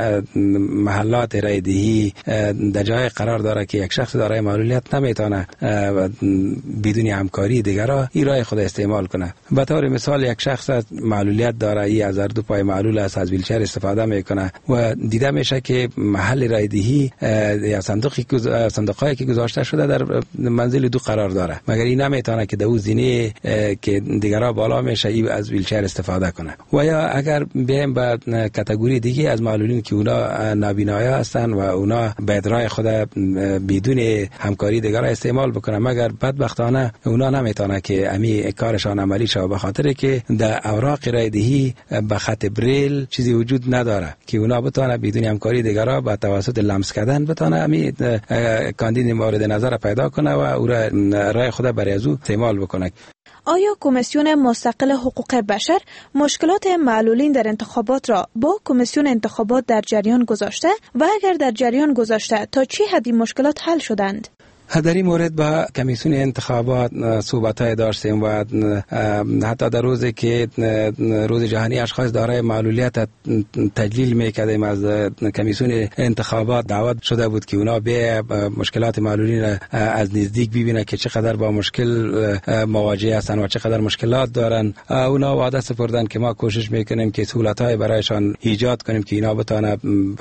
محلات رای دهی در جای قرار داره که یک شخص دارای معلولیت نمیتونه بدون همکاری دیگرها این رای خود استعمال کنه. به طور مثال یک شخص معلولیت داره، ای از دو پای معلول است، از ویلچر استفاده میکنه و دیده میشه که محل رای دهی یا صندوقی صندوقایی که گذاشته شده در منزل دو قرار داره، مگر این نمیتونه که در اون زینه که دیگرها بالا میشه ای از ویلچر استفاده کنه. و یا اگر بیایم به کاتگوری دیگه از معلولین که اونا نابینا هستن و اونا به رای خود بدون همکاری دیگرها استعمال بکنه، مگر بدبختانه اونا نمیتونه که امی کارشان عملی شه، به خاطر که در اوراق رای دهی به خط بریل چیزی وجود نداره که اونا بتونه بدون همکاری دیگرها به توسط لمس کردن بتونه امی کاندید مورد نظر پیدا کنه و او رای خود برای از او استعمال بکنه. آیا کمیسیون مستقل حقوق بشر مشکلات معلولین در انتخابات را با کمیسیون انتخابات در جریان گذاشته و اگر در جریان گذاشته تا چه حدی مشکلات حل شدند؟ در این مورد با کمیسیون انتخابات صحبت‌های داشتیم و حتی در روزی که روز جهانی اشخاص دارای معلولیت تجلیل می‌کردیم از کمیسیون انتخابات دعوت شده بود که اونا به مشکلات معلولین از نزدیک ببینه که چقدر با مشکل مواجه هستن و چقدر مشکلات دارن. اونا وعده سپردن که ما کوشش میکنیم که سهولت‌های برایشان ایجاد کنیم که اینا بتونه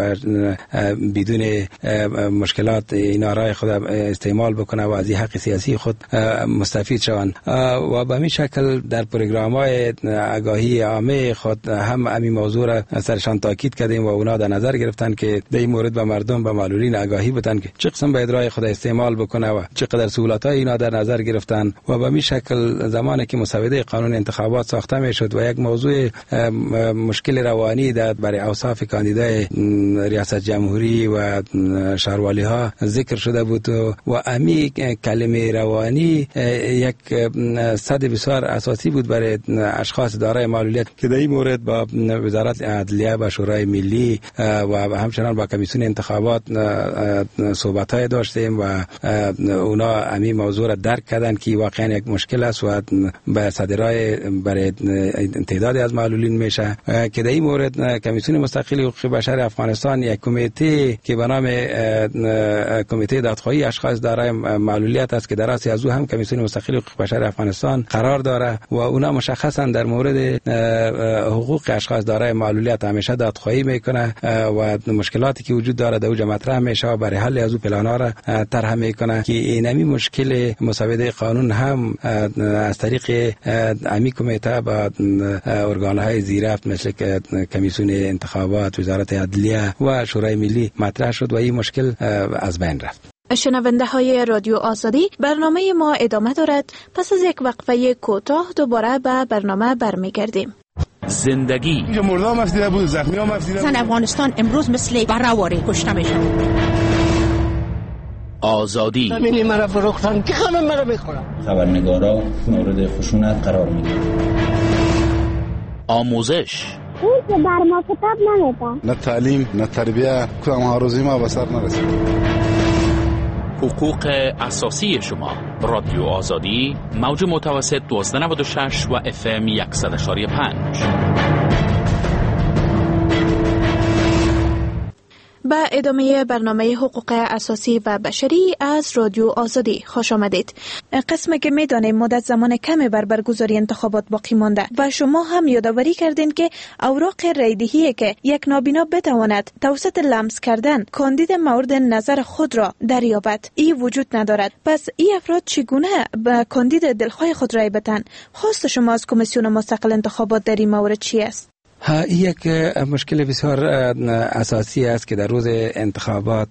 بدون مشکلات اینا رای خود استعمال بکنه و از این حق سیاسی خود مستفید شوند. و به این شکل در پروگرام‌های آگاهی عامه خود هم همین موضوع را سرشان تاکید کردیم و اونا در نظر گرفتن که در این مورد به مردم به معلولین آگاهی بدن که چه قسم باید رای خود استعمال بکنه و چقدر سهولت‌های اینا در نظر گرفتن. و به این شکل زمانی که مسوده قانون انتخابات ساخته میشد و یک موضوع مشکل روانی در برای اوصاف کاندیدای ریاست جمهوری و شهروالی ها ذکر شده بود و امی کلمه روانی یک صد بسیار اساسی بود برای اشخاص دارای معلولیت که در این مورد با وزارت عدلیه و شورای ملی و همچنان با کمیسیون انتخابات صحبت‌های داشتیم و اونا امی موضوع را درک کردن که واقعا یک مشکل است و به صدرای برای تعدادی از معلولین میشه که در این مورد کمیسیون مستقل حقوق بشر افغانستان یک کمیته که به نام کمیته دادخواهی اشخاص دارای معلولیت است که در اصل از او هم کمیسیون مستقل حقوق بشر افغانستان قرار داره و اونا مشخصا در مورد حقوق اشخاص دارای معلولیت همیشه دادخواهی میکنه و مشکلاتی که وجود داره در اوج مطرح میشه و برای حل از او پلانا را طرح میکنه که اینمی مشکل مسوده قانون هم از طریق امی کمیته با ارگان‌های زیرفت مثل کمیسیون انتخابات، وزارت عدلیه و شورای ملی مطرح شد و این مشکل از بین رفت. شنونده های رادیو آزادی، برنامه ما ادامه دارد. پس از یک وقفه کوتاه دوباره به برنامه برمیگردیم. زندگی اینجا مردم مفدیده بود، زخمی ها مفدیده بود. افغانستان امروز مثل برآوری کشته میشه. آزادی زمینی مرا فروختن که خانم مرا میخورم. خبرنگارا مورد خشونت قرار میگیرن. آموزش اون که بر ما کتاب نمیده. نه تعلیم نه تربیه، کدام ها روزی ما به سر نرسید. حقوق اساسی شما. رادیو آزادی، موج متوسط دویست و نود و شش و اف ام صد و شش و پنج. به ادامه برنامه حقوق اساسی و بشری از رادیو آزادی خوش آمدید. قسمی که میدانیم مدت زمان کمی بر برگزاری انتخابات باقی مانده و شما هم یادآوری کردین که اوراق رایدهی که یک نابینا بتواند توسط لمس کردن کاندید مورد نظر خود را دریابد این وجود ندارد. پس این افراد چگونه به کاندید دلخواه خود رای بدن؟ خواست شما از کمیسیون مستقل انتخابات در این مورد چی است؟ ها یک مشکل بسیار اساسی است که در روز انتخابات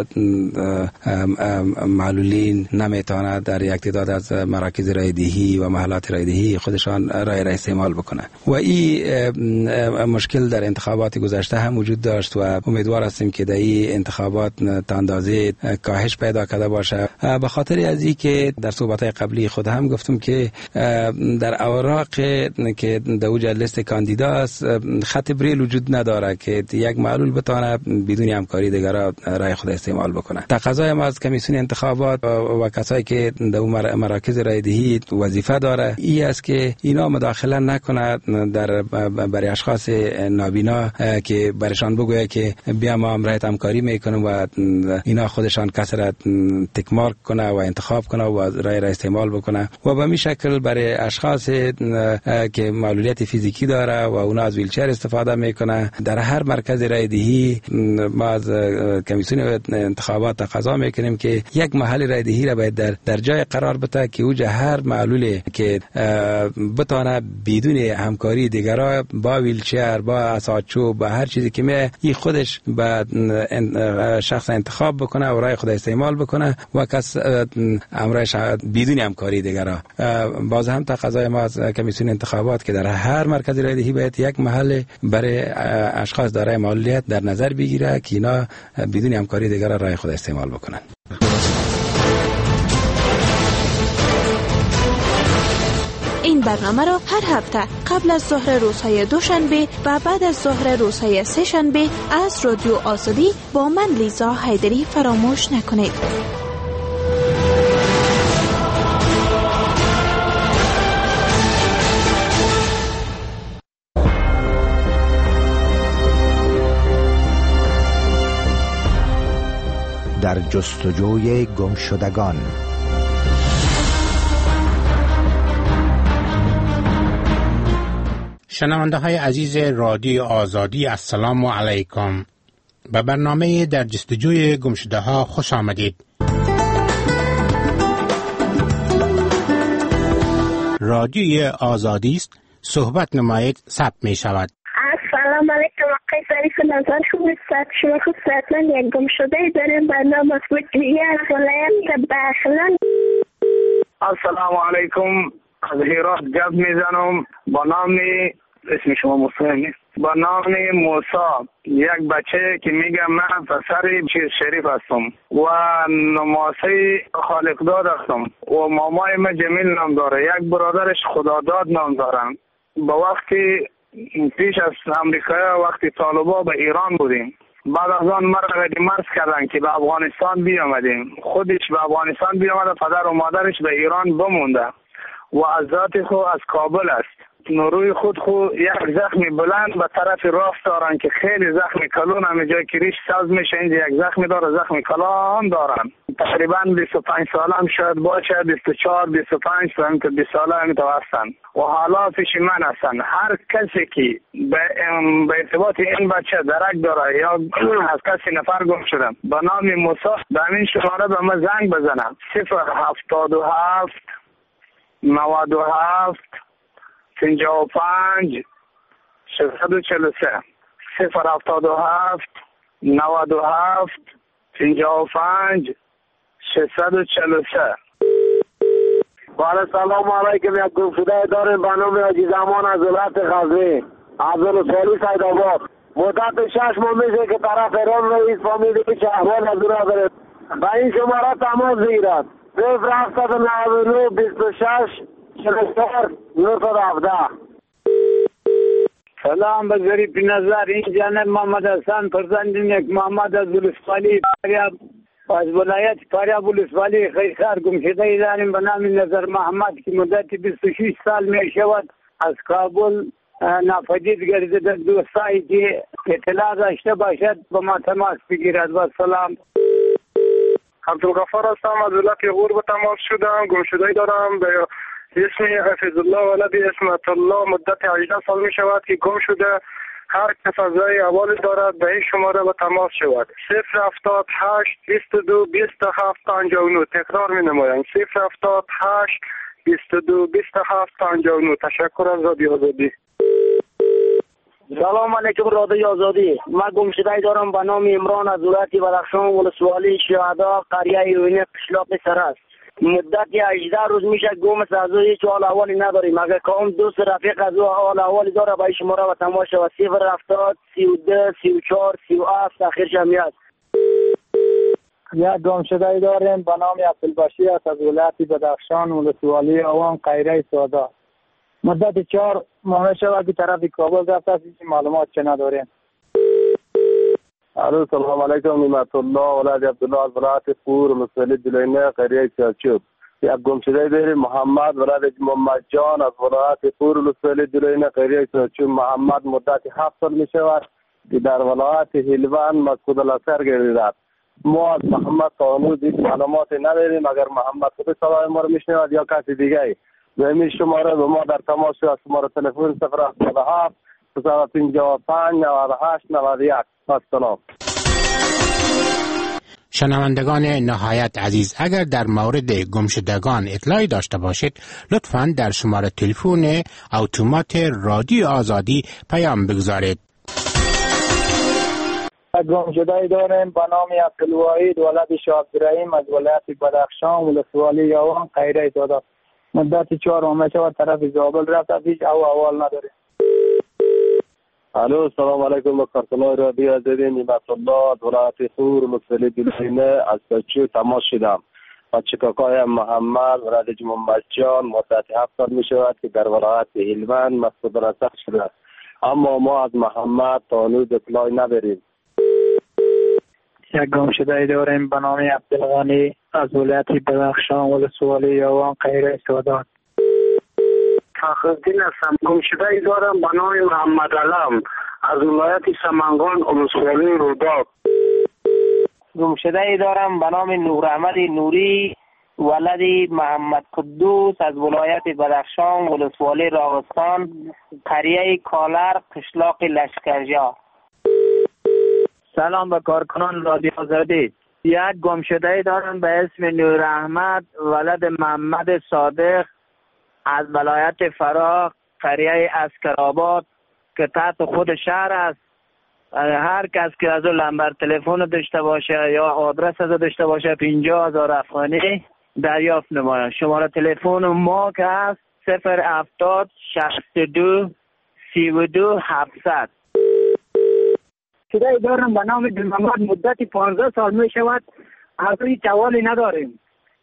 معلولین نمیتواند در یک تعداد از مراکز رایدهی و محلات رایدهی خودشان رای را استعمال بکنه و این مشکل در انتخابات گذشته هم وجود داشت و امیدوار هستیم که در این انتخابات تا اندازه کاهش پیدا کرده باشه. به خاطر از این که در صحبت‌های قبلی خود هم گفتم که در اوراق که در اوج لیست کاندیدا است خط بریل وجود نداره که یک معلول بتونه بدون همکاری دیگران رای خود استعمال بکنه. تقاضای ما از کمیسیون انتخابات و کسایی که در مراکز رایدهی وظیفه داره این است که اینا مداخله نکنه در برای اشخاص نابینا که برشان بگویه که بیا ما هم رای همکاری میکنیم و اینا خودشان کس را تک مارک کنه و انتخاب کنه و رای را استعمال بکنه و به می شکل برای اشخاص که معلولیت فیزیکی داره و اونا از ویلچر استفاده میکنه در هر مرکز رایدهی ما از کمیسیون انتخابات تقاضا میکنیم که یک محل رایدهی را باید در در جای قرار بده که اوجه هر معلولی که بتونه بدون همکاری دیگران با ویلچر با اساچوب با هر چیزی که می این خودش با شخص انتخاب بکنه و رای خود استعمال بکنه و کس امرش بدون همکاری دیگران. باز هم تقاضای ما از کمیسیون انتخابات که در هر مرکز رایدهی باید یک محل برای اشخاص دارای معلولیت در نظر بگیره که اینا بدون همکاری دیگر رای خود استعمال بکنن. این برنامه را هر هفته قبل از ظهر روزهای دوشنبه و بعد از ظهر روزهای سه شنبه از رادیو آزادی با من لیزا حیدری فراموش نکنید. در جستجوی گمشدگان. شنونده های عزیز رادیو آزادی السلام علیکم. به برنامه در جستجوی گمشده ها خوش آمدید. رادیو آزادی است، صحبت نمایید ثبت می شود. سلام علیکم آقای ظریف نظر خوب است. شما خوب ساعتمند یک گم شده داریم به نام فوتیه از ولایت بخلان. السلام علیکم، از هرات گپ میزنم با نام اسم شما موسی نیست، با نام موسی، یک بچه که میگم من پسر شریف هستم و نماسی خالقداد هستم و مامای من جمیل نام داره، یک برادرش خداداد نام دارن. با وقتی پیش از امریکا وقتی طالبا به ایران بودیم، بعد از آن مرا مرز کردن که به افغانستان بیامدیم. خودش به افغانستان بیامده، پدر و مادرش به ایران بمونده و از ذات خود از کابل است. نروی خود خود یک زخمی بلند به طرف راست دارن که خیلی زخمی کلون همه جای که ریش ساز میشه، اینجا یک زخمی داره، زخمی کلان دارن. تقریبا بیست و پنج ساله هم شاید باشه، بیست و چهار بیست و پنج ساله که بیست ساله هم تو هستن و حالا پیش من هستن. هر کسی که به ارتباط این بچه درک داره یا از کسی نفر گم شده به نام موسی به همین شماره به ما زنگ بزنم: صفر هفتاد و هفت نود و هفت پنجاه و پنج ششصد و چهل و سه صفر هفتاد و هفت نود و هفت پنجاه و پنج ششصد و چهل و سه. بله سلام علیکم. یک گمشده داریم به نام حاجی زمان از ولایت غزنی، عبدالصالح سیدآباد. مدت شش ماه میشه که طرف ایران رئیس فهمیده که احوال از اونها داره. به این شماره تماس بگیرد: صفر هفتصد و نود و نه بیست و شش چهل و چهار نهصد و هفده. سلام به ظریف نظر، این جانب محمد حسن فرزند یک محمد از بلوسفالی فاریاب از ولایت فاریاب بلوسفالی خیسار گمشده داریم به نام نظر محمد که مدت بیست و شش سال می شود از کابل ناپدید گردیده. دوستایی که اطلاع داشته باشد با ما تماس بگیرد. و سلام. عبدالغفار هستم از ولایت غور به تماس شدم. گمشده‌ای دارم به اسم حفظ الله ولد اسمت الله. مدت هجده سال می شود که گم شده. هر کس از رای اول دارد به این شماره به تماس شود. صفر هفتاد هشت بیست و دو بیست و هفت پنجاه و نه. تکرار می نمایم. صفر هفتاد هشت بیست و دو بیست و هفت پنجاه و نه. تشکر از رادیو آزادی. سلام علیکم رادیو آزادی. من گمشده‌ای دارم به نام عمران از ولایت بدخشان ولسوالی شهدا قریه یونی قشلاق سرست. مدت هجده روز میشه گم است. از او هیچ حال احوالی نداریم. اگر کام دوست رفیق از او حال احوالی داره به شماره و تماس شود. صفر هفتاد سی و دو سی و چهار سی و هفت آخرش هم میاد. یک گمشده‌ای داریم به نام عبدالبشیر است از ولایت بدخشان ولسوالی عوام قیره سودا. مدت چهار ماه شود که طرف کابل رفته است. هیچ معلومات چه نداریم. الو سلام علیکم. نعمت الله ولد عبدالله از ولایت پور ولسوالی دلینه قریه چارچوب. یک گمشده داریم محمد ولد محمد جان از ولایت پور ولسوالی دلینه قریه چارچوب. محمد مدت هفت سال می شود که در ولایت هلوان مسعود الاثر گردیده. ما از محمد تا هنوز هیچ معلوماتی نداریم. اگر محمد خود صدای ما رو میشنود یا کسی دیگه به این شماره به ما در تماس شود. شماره تلفن صفر هفتاد و هفت صفر پنجاه و پنج نود و هشت نود و یک. السلام. شنوندگان نهایت عزیز، اگر در مورد گمشدگان اطلاعی داشته باشید لطفاً در شماره تلفن اتومات رادیو آزادی پیام بگذارید. گمشده‌ای داریم به نام عبدالواحد ولد شاه عبدالرحیم از ولایت بدخشان ولسوالی یوان قیره سودا. مدت چهار ماه شود طرف زابل رفته. هیچ او احوال نداره. الو سلام علیکم. با کارکنان رادیو آزادی نعمت الله از ولایت خور ولسوالی دلینه از بچه تماس شدم. بچه کاکای محمد ولد محمد جان مدت هفت سال می شود که در ولایت هلوان مسعود الاثر شده. اما ما از محمد تا هنوز اطلاعی نداریم. یک گمشده‌ای داریم به نام عبدالغنی از ولایت بدخشان ولسوالی یوان قیره سودا. فخرالدین هستم. گمشده‌ای دارم به نام محمد علم از ولایت سمنگان ولسوالی روداب. گمشده‌ای دارم به نام نور احمد نوری ولد محمد قدوس از ولایت بدخشان ولسوالی راغستان قریه کالر قشلاق لشکرجا. سلام به کارکنان رادیو آزادی. یک گمشده‌ای دارم به اسم نور احمد ولد محمد صادق از ولایت فراه قریه اسکرآباد که تحت خود شهر است. هر کس که از اون لمبر تلفن داشته باشه یا آدرس از داشته باشه پنجاه هزار افغانی دریافت نماید. شماره تلفن ما که هست صفر هفتاد شصت و دو سی و دو هفتصد. گمشده‌ای دارم به نام دلمحمد مدت پانزده سال می شود. از این توالی نداریم.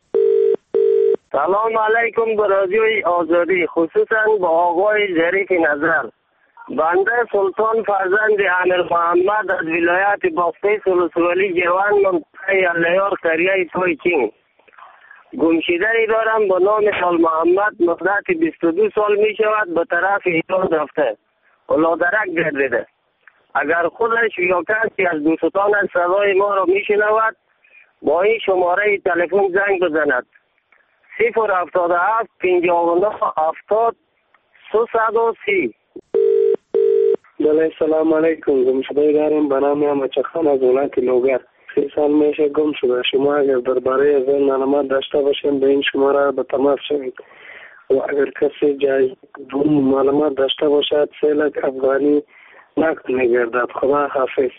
سلام علیکم به رادیوی آزادی، خصوصا با آقای ظریف نظر. بنده سلطان فرزند امیر محمد از ولایت بافیس ولسوالی جوان منطقه الیار قریه توی چین. گمشده‌ای دارم به نام سال محمد مدت بیست و دو سال می شود به طرف ایران رفته ولادرک گردیده. اگر خودش یا کسی از دوستانش صدای ما را می شنود با این شماره تلفن زنگ بزند. صفر هفتاد و هفت پنجاه و نه هفتاد سیصد و سی. بله سلام علیکم. گمشده‌ای دارم به نام احمد خان از ولایت لوگر. سی سال میشه گم شده. شما اگر درباره از این معلومات داشته باشین به این شماره به تماس شوید و اگر کسی جای دون معلومات داشته باشد سه لک افغانی نقد میگردد. خدا حافظ.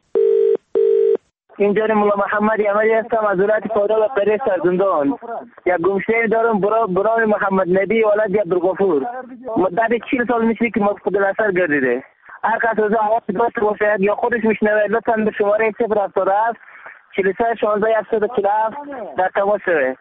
اینجا مولا محمد یمری هستم از ولایت فاضل و قریه سرزندان. یک گمشده‌ای دارم برای محمد نبی ولد عبدالغفور. مدت چهل سال میشه که مسعود الاثر گردیده. هر کس از آواز داشته باشد یا خودش میشنوه لطفاً به شماره صفر هفتاد و هفت چهل و سه شانزده هفتصد و چهل و هفت در تماس شوه.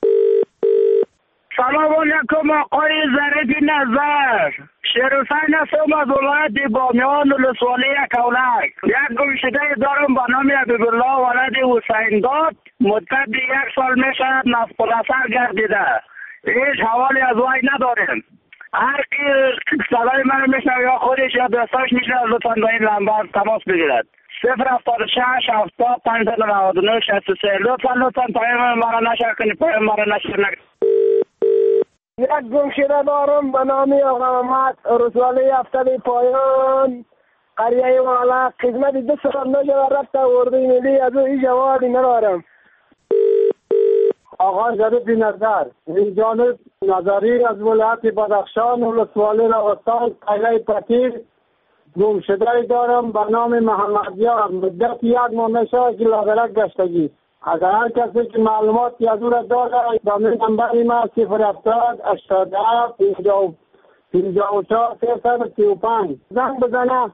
سلام علیکم آقای ظریف نظر. شریفین هستم از ولایت بامیان ولسوالی کولک. یک گمشده‌ای دارم به نام حبیب الله ولد حسین داد. مدت یک سال میشد مسعود الاثر گردیده. هیچ حوالی از وی نداریم. هر کی صدای من میشنوه یا خودش یا دوستاش میشنوه لطفا با این نمبر تماس بگیرد. صفر هفتاد و شش هفتاد پنجصد و نود و نه شصت و سه. لطفا لطفا پیام ما را نشر کنید، پیام ما را نشر نکنید. یک گمشده دارم به نام آقا محمد رسوالی هفتاد پایان قریه والا خدمت دو سال نشده رفت ورده ملی از او این جوابی ندارم. آقا ظریف نظر این جانب نظری از ولایت بدخشان ولسوالی راستان قریه پتیر گمشده دارم به نام محمدیار. مدت یک ماه میشه که لاغرک گشتگی. اگر هر کسی که معلوماتی از او را داره با من نمبر ما صفر هفتاد هشتاد هفت پنجاه و چهار سیصد و سی و پنج زنگ بزنه.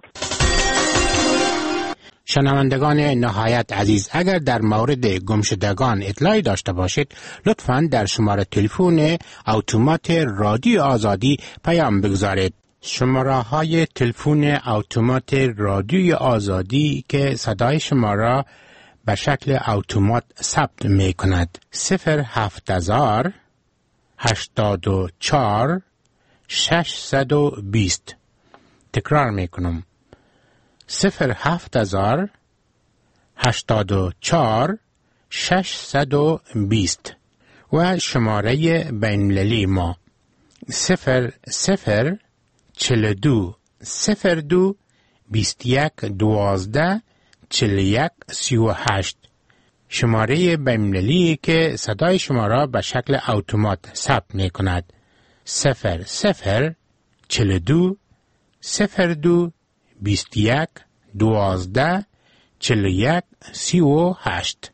شنوندگان نهایت عزیز، اگر در مورد گمشدگان اطلاعی داشته باشید لطفاً در شماره تلفن اتومات رادیو آزادی پیام بگذارید. شماره های تلفن اتومات رادیو آزادی که صدای شما را به شکل اتومات ثبت می کند: صفر هفت هزار هشتاد و چهار ششصد و بیست. تکرار می کنم: صفر هفت هزار هشتاد و چهار ششصد و بیست. و شماره بین‌المللی ما صفر صفر چهل و دو صفر دو بیست و یک دوازده چهل و یک سی و هشت. شماره بین‌المللی که صدای شما را به شکل اتومات ثبت می کند: صفر صفر چهل و دو صفر دو بیست و یک دوازده چهل و یک سی و هشت.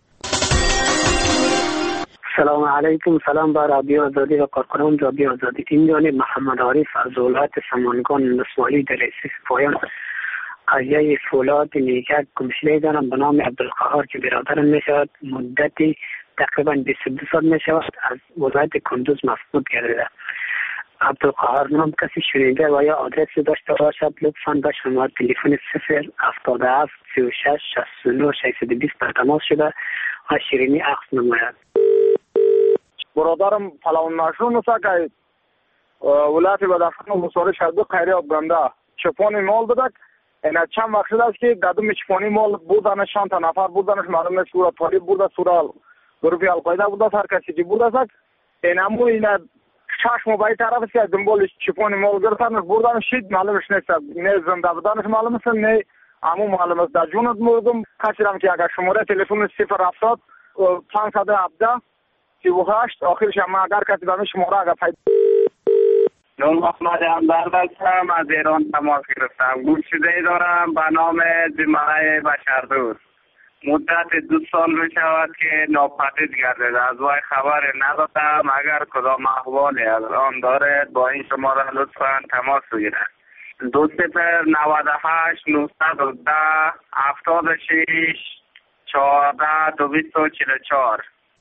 سلام علیکم. سلام بر رادیو آزادی و کارکنان رادیو آزادی. این جانب محمد عارف از ولایت سمنگان ولسوالی در رئیس پایان قریه فولاد نیکک گمشده دارم به نام عبدالقهار که برادرم می شود. مدتی تقریبا بیست و دو سال می شود از ولایت کندوز مفقود گردیده. عبدالقهار نام کسی شنیده و یا آدرسی داشته باشد لطفاً به شماره تلفن صفر هفتاد و هفت سی و شش شصت و نه ششصد و بیست در تماس شده و شیرینی عکس نماید. برادرم فلاون نشون است که ولایت بدخشان ولسوالی شهر قریه ابگنده چپانی مال داد. این چند وقت است که دادم چپانی مال بردنش چند تا نفر بردنش معلوم نیست سورا طالب برده سورا گروه القاعده برده هر کسی که برده است. این امو این شش موبایل طرف است که دنبال چپانی مال گرفتن بردن شید معلومش نیست. نه زنده بودنش معلوم است نه امو معلوم است. در جونت مردم کسیرم که اگر شماره تلفن صفر هفتاد پانصد و هفده سی و هشت آخرش هم اگر کسی دانش شماره اگر پیدا نام محمد همدرد هستم از ایران تماس گرفتم. گمشده دارم به نام زمره بشردوست. مدت دو سال می شود که ناپدید گردیده. از وی خبر ندادم. اگر کدام احوالی از آن دارد با این شماره لطفا تماس بگیرد. دو صفر نود و هشت نهصد و ده هفتاد و شش چهارده دویست و چهل و چهار.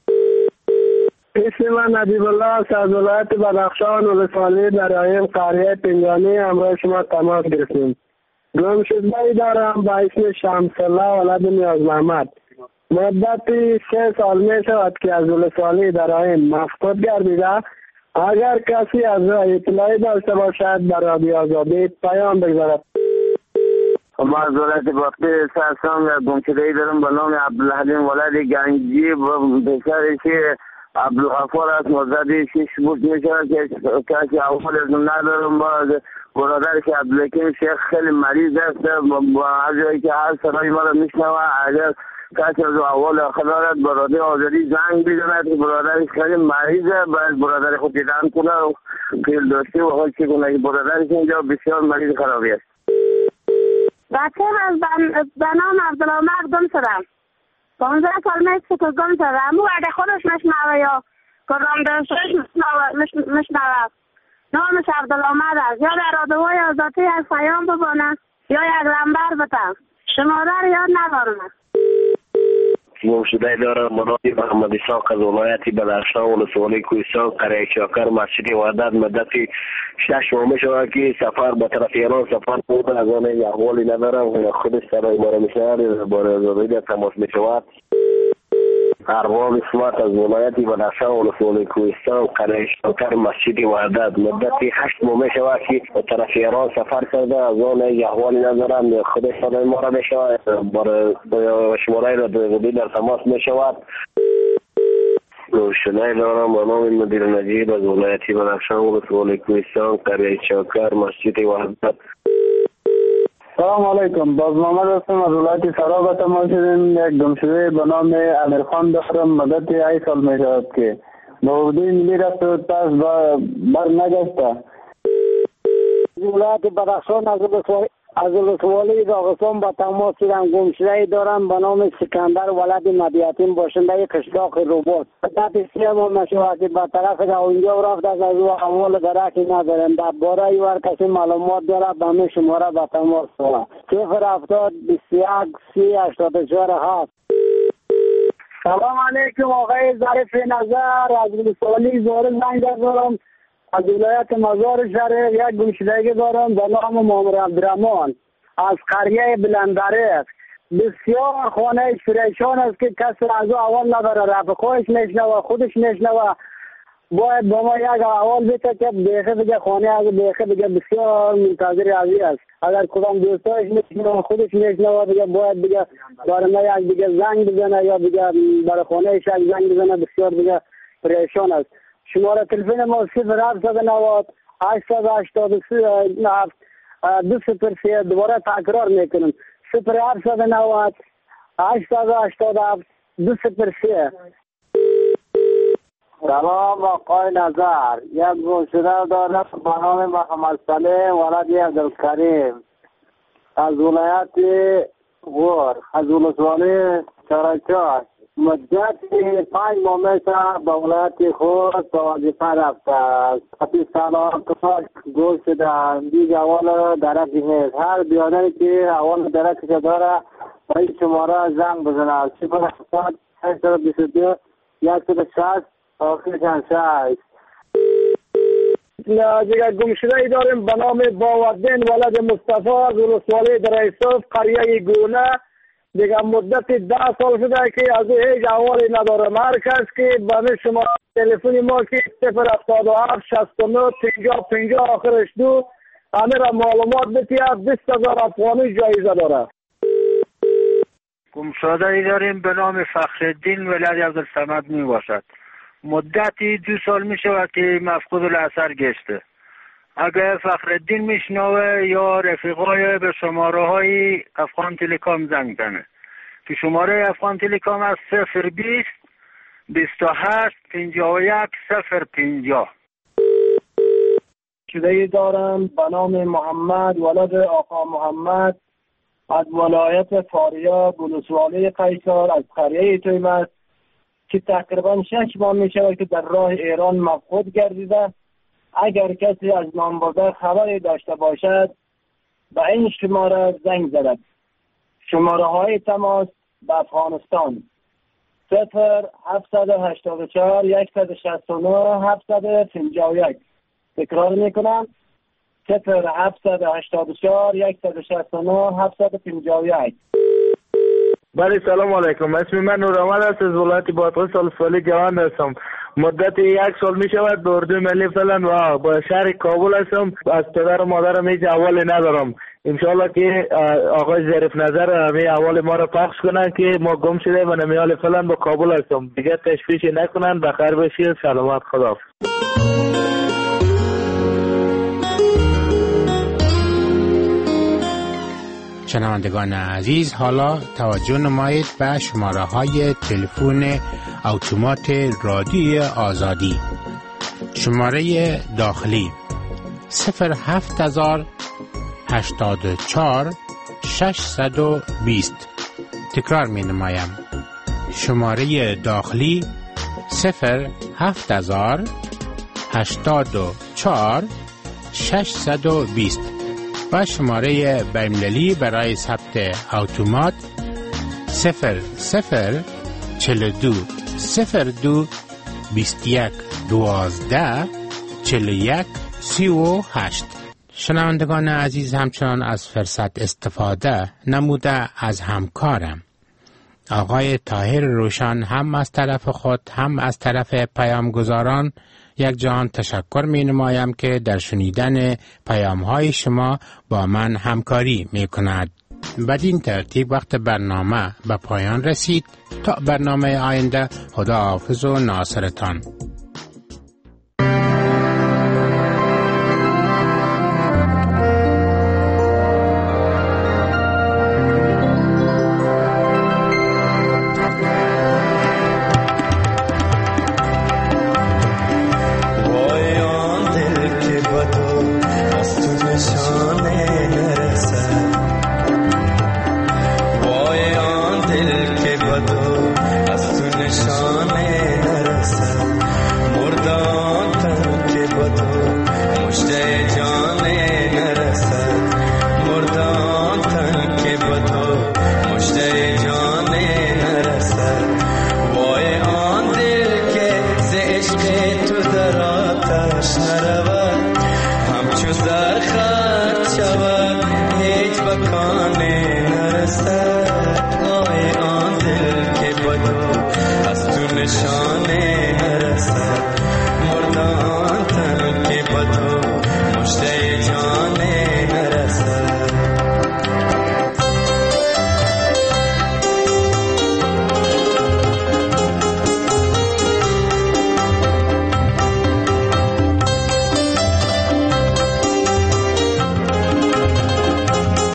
اسم من نبیب الله است از ولایت بدخشان ولسوالی در آیم قریه پنجانی همراه شما تماس گرفتیم. گمشدگی دارم با اسم شمس الله ولد نیاز محمد. مدتی سه سال می شود که از ولسوالی در آیم مفقود گردیده. اگر کسی از اطلاعی داشته باشد در رادیو آزادی پیام بگذارد. ما از ولایت باقی هستم. گمشدگی دارم به نام عبدالحلیم ولد گنجی و پسرش عبدالغفار است. مدتی شش بود می شود که کسی اول از ندارم. برادرش عبدالحکیم شیخ خیلی مریض است. با هر جایی که هر صدای ما را میشنوه اگر کسی از اول آخر دارد برادر آزادی زنگ بزند که برادرش خیلی مریضه باید برادر خود دیدن کنه و پیل داشته و خود چی کنه که برادرش اینجا بسیار مریض خرابی است. بچه از به نام عبدالعمر گم شدم. پانزده سال میشه که گم شده. امو اگه خودش مشنوه یا کدام درستش مشنوه نامش عبدالعمر است. یا در رادیوی آزادی یک پیام ببانه یا یک لمبر بتن. شماره رو یاد ندارم. گمشده دارم به نام محمد اسحاق از ولایت بدخشان ولسوالی کوهستان قریه چاکر مسجد وحدت. مدتی شش ماه می شود که سفر به طرف ایران سفر بوده. از آن احوالی ندارم. خودش صدای ما را میشنوه بار آزادی در تماس می شود. ارباب اسمت از ولایت بدخشان ولسوالی کوهستان قریه شاکر مسجد وحدت مدتی هشت ماه می شود که به طرف ایران سفر کرده. از آن احوالی ندارم، خود صدای ما را می شود، با شماره را در تماس می شود. روشنایی دارم به نام مدیر نجیب از ولایت بدخشان ولسوالی کوهستان قریه شاکر مسجد وحدت. سلام علیکم، باز محمد هستم از ولایت سراب تماس شدیم. یک گمشده به نام امیرخان دارم، مدت یک سال می شود که به اردوی ملی رفت و پس بر نگشته. ولایت بدخشان از ولسوالی داغستان به تماس شدم. گمشده دارم به نام سکندر ولد مدیتین باشنده قشلاق روبوت. مدت سه ماه می شود که به طرف اونجا رفت از او احوال درکی ندارم. در باره ایوار کسی معلومات داره به همه شماره به تماس شود. صفر هفتاد بیست و یک سی هشتاد و چهار هفت. سلام علیکم آقای ظریف نظر از ولسوالی زهره زنگ دارم. از ولایت مزار شریف یک گمشدگی دارم به نام مامور عبدالرحمن از قریه بلندره. بسیار خانه پریشان است که کسی از او اول نداره، رفقایش نشنوه، خودش نشنوه. باید با ما یک اول بیته که بیخه بگه خانه از بیخه بگه بسیار منتظر عزیز است. اگر کدام دوستایش نشنوه خودش نشنوه بگه باید بگه برای ما یک بگه زنگ بزنه یا بگه برای خانهش یک زنگ بزنه. بسیار بگه پریشان است. شماره تلفن ما صفر هفتصد و نود هشتصد و هشتاد و هفت دو صفر سه. دوباره تکرار میکنم صفر هفتصد و نود هشتصد و هشتاد و هفت دو صفر سه. سلام آقای نظر، یک گمشده دارم به نام محمد صالح ولد عبدالکریم از ولایت غور از ولسوالی چارچار. مدت پنج ماه میشه به ولایت خود به وظیفه رفته است. حتی سلام کار گوش شده دیگه اول درکی نیست. هر بیادری که اول درکی که داره به این شماره زنگ بزنه صفر هفتاد هشتصد و بیست و دو صد و شصت آخرشان شش. دیگه گمشده ای داریم به نام باوردین ولد مصطفی از ولسوالی در یوسف قریه گونه. دیگه مدت ده سال شده که از هیچ احوالی ندارم. هر کس که به شما تلفنی ما که صفر هفتاد و هفت شصت و نه پنجاه پنجاه آخرش دو همه را معلومات بتید. بیست هزار افغانی جایزه داره. گمشده ای داریم به نام فخرالدین ولد عبدالصمد می باشد. مدتی دو سال می شود که مفقود الاثر گشته. اگر فخرالدین میشنوه یا رفیقای به شماره های افغان تلکام زنگ زنه که شماره افغان تلکام از صفر بیست بیست و هشت پنجاه و یک صفر پنجاه. شده دارم به نام محمد ولد آقا محمد از ولایت فاریاب ولسوالی قیصر از قریه تویمت که تقریبا شش ماه می شود که در راه ایران مفقود گردیده. اگر کسی از نامبردار خبری داشته باشد به این شماره زنگ زند. شماره های تماس به افغانستان صفر هفتصد و هشتاد و چهار صد و شصت و نه هفتصد و پنجاه و یک. تکرار میکنم صفر هفتصد و هشتاد و چهار صد و شصت و نه هفتصد و پنجاه و یک. بله سلام علیکم، اسم من نورآمد است از ولایت بادغیس ولسوالی جوان هستم. مدت یک سال می شود به اردوی ملی فعلا و با شهر کابل هستم. از پدر و مادرم هیچ احوالی ندارم. انشاءالله که آقای ظریف نظر همه احوال ما را پخش کنن که ما گم شده و نمیال فعلا با کابل هستم. دیگه تشویشی نکنن. بخیر باشید. سلامت. خدا. شنوندگان عزیز، حالا توجه نمایید به شماره های تلفن اتومات رادیو آزادی. شماره داخلی صفر هفت هزار هشتاد و چهار ششصد و بیست. تکرار می نمایم. شماره داخلی صفر هفت هزار هشتاد و چهار ششصد و بیست. و شماره بین‌المللی برای ثبت اتومات صفر صفر چهل و دو صفر دو بیست و یک دوازده چهل و یک سی و هشت. شنوندگان عزیز، همچنان از فرصت استفاده نموده از همکارم آقای طاهر روشن هم از طرف خود هم از طرف پیامگزاران یک جهان تشکر می نمایم که در شنیدن پیام های شما با من همکاری می کند. بدین ترتیب وقت برنامه به پایان رسید. تا برنامه آینده، خدا حافظ و ناصرتان. نشانه نرسد مردان تن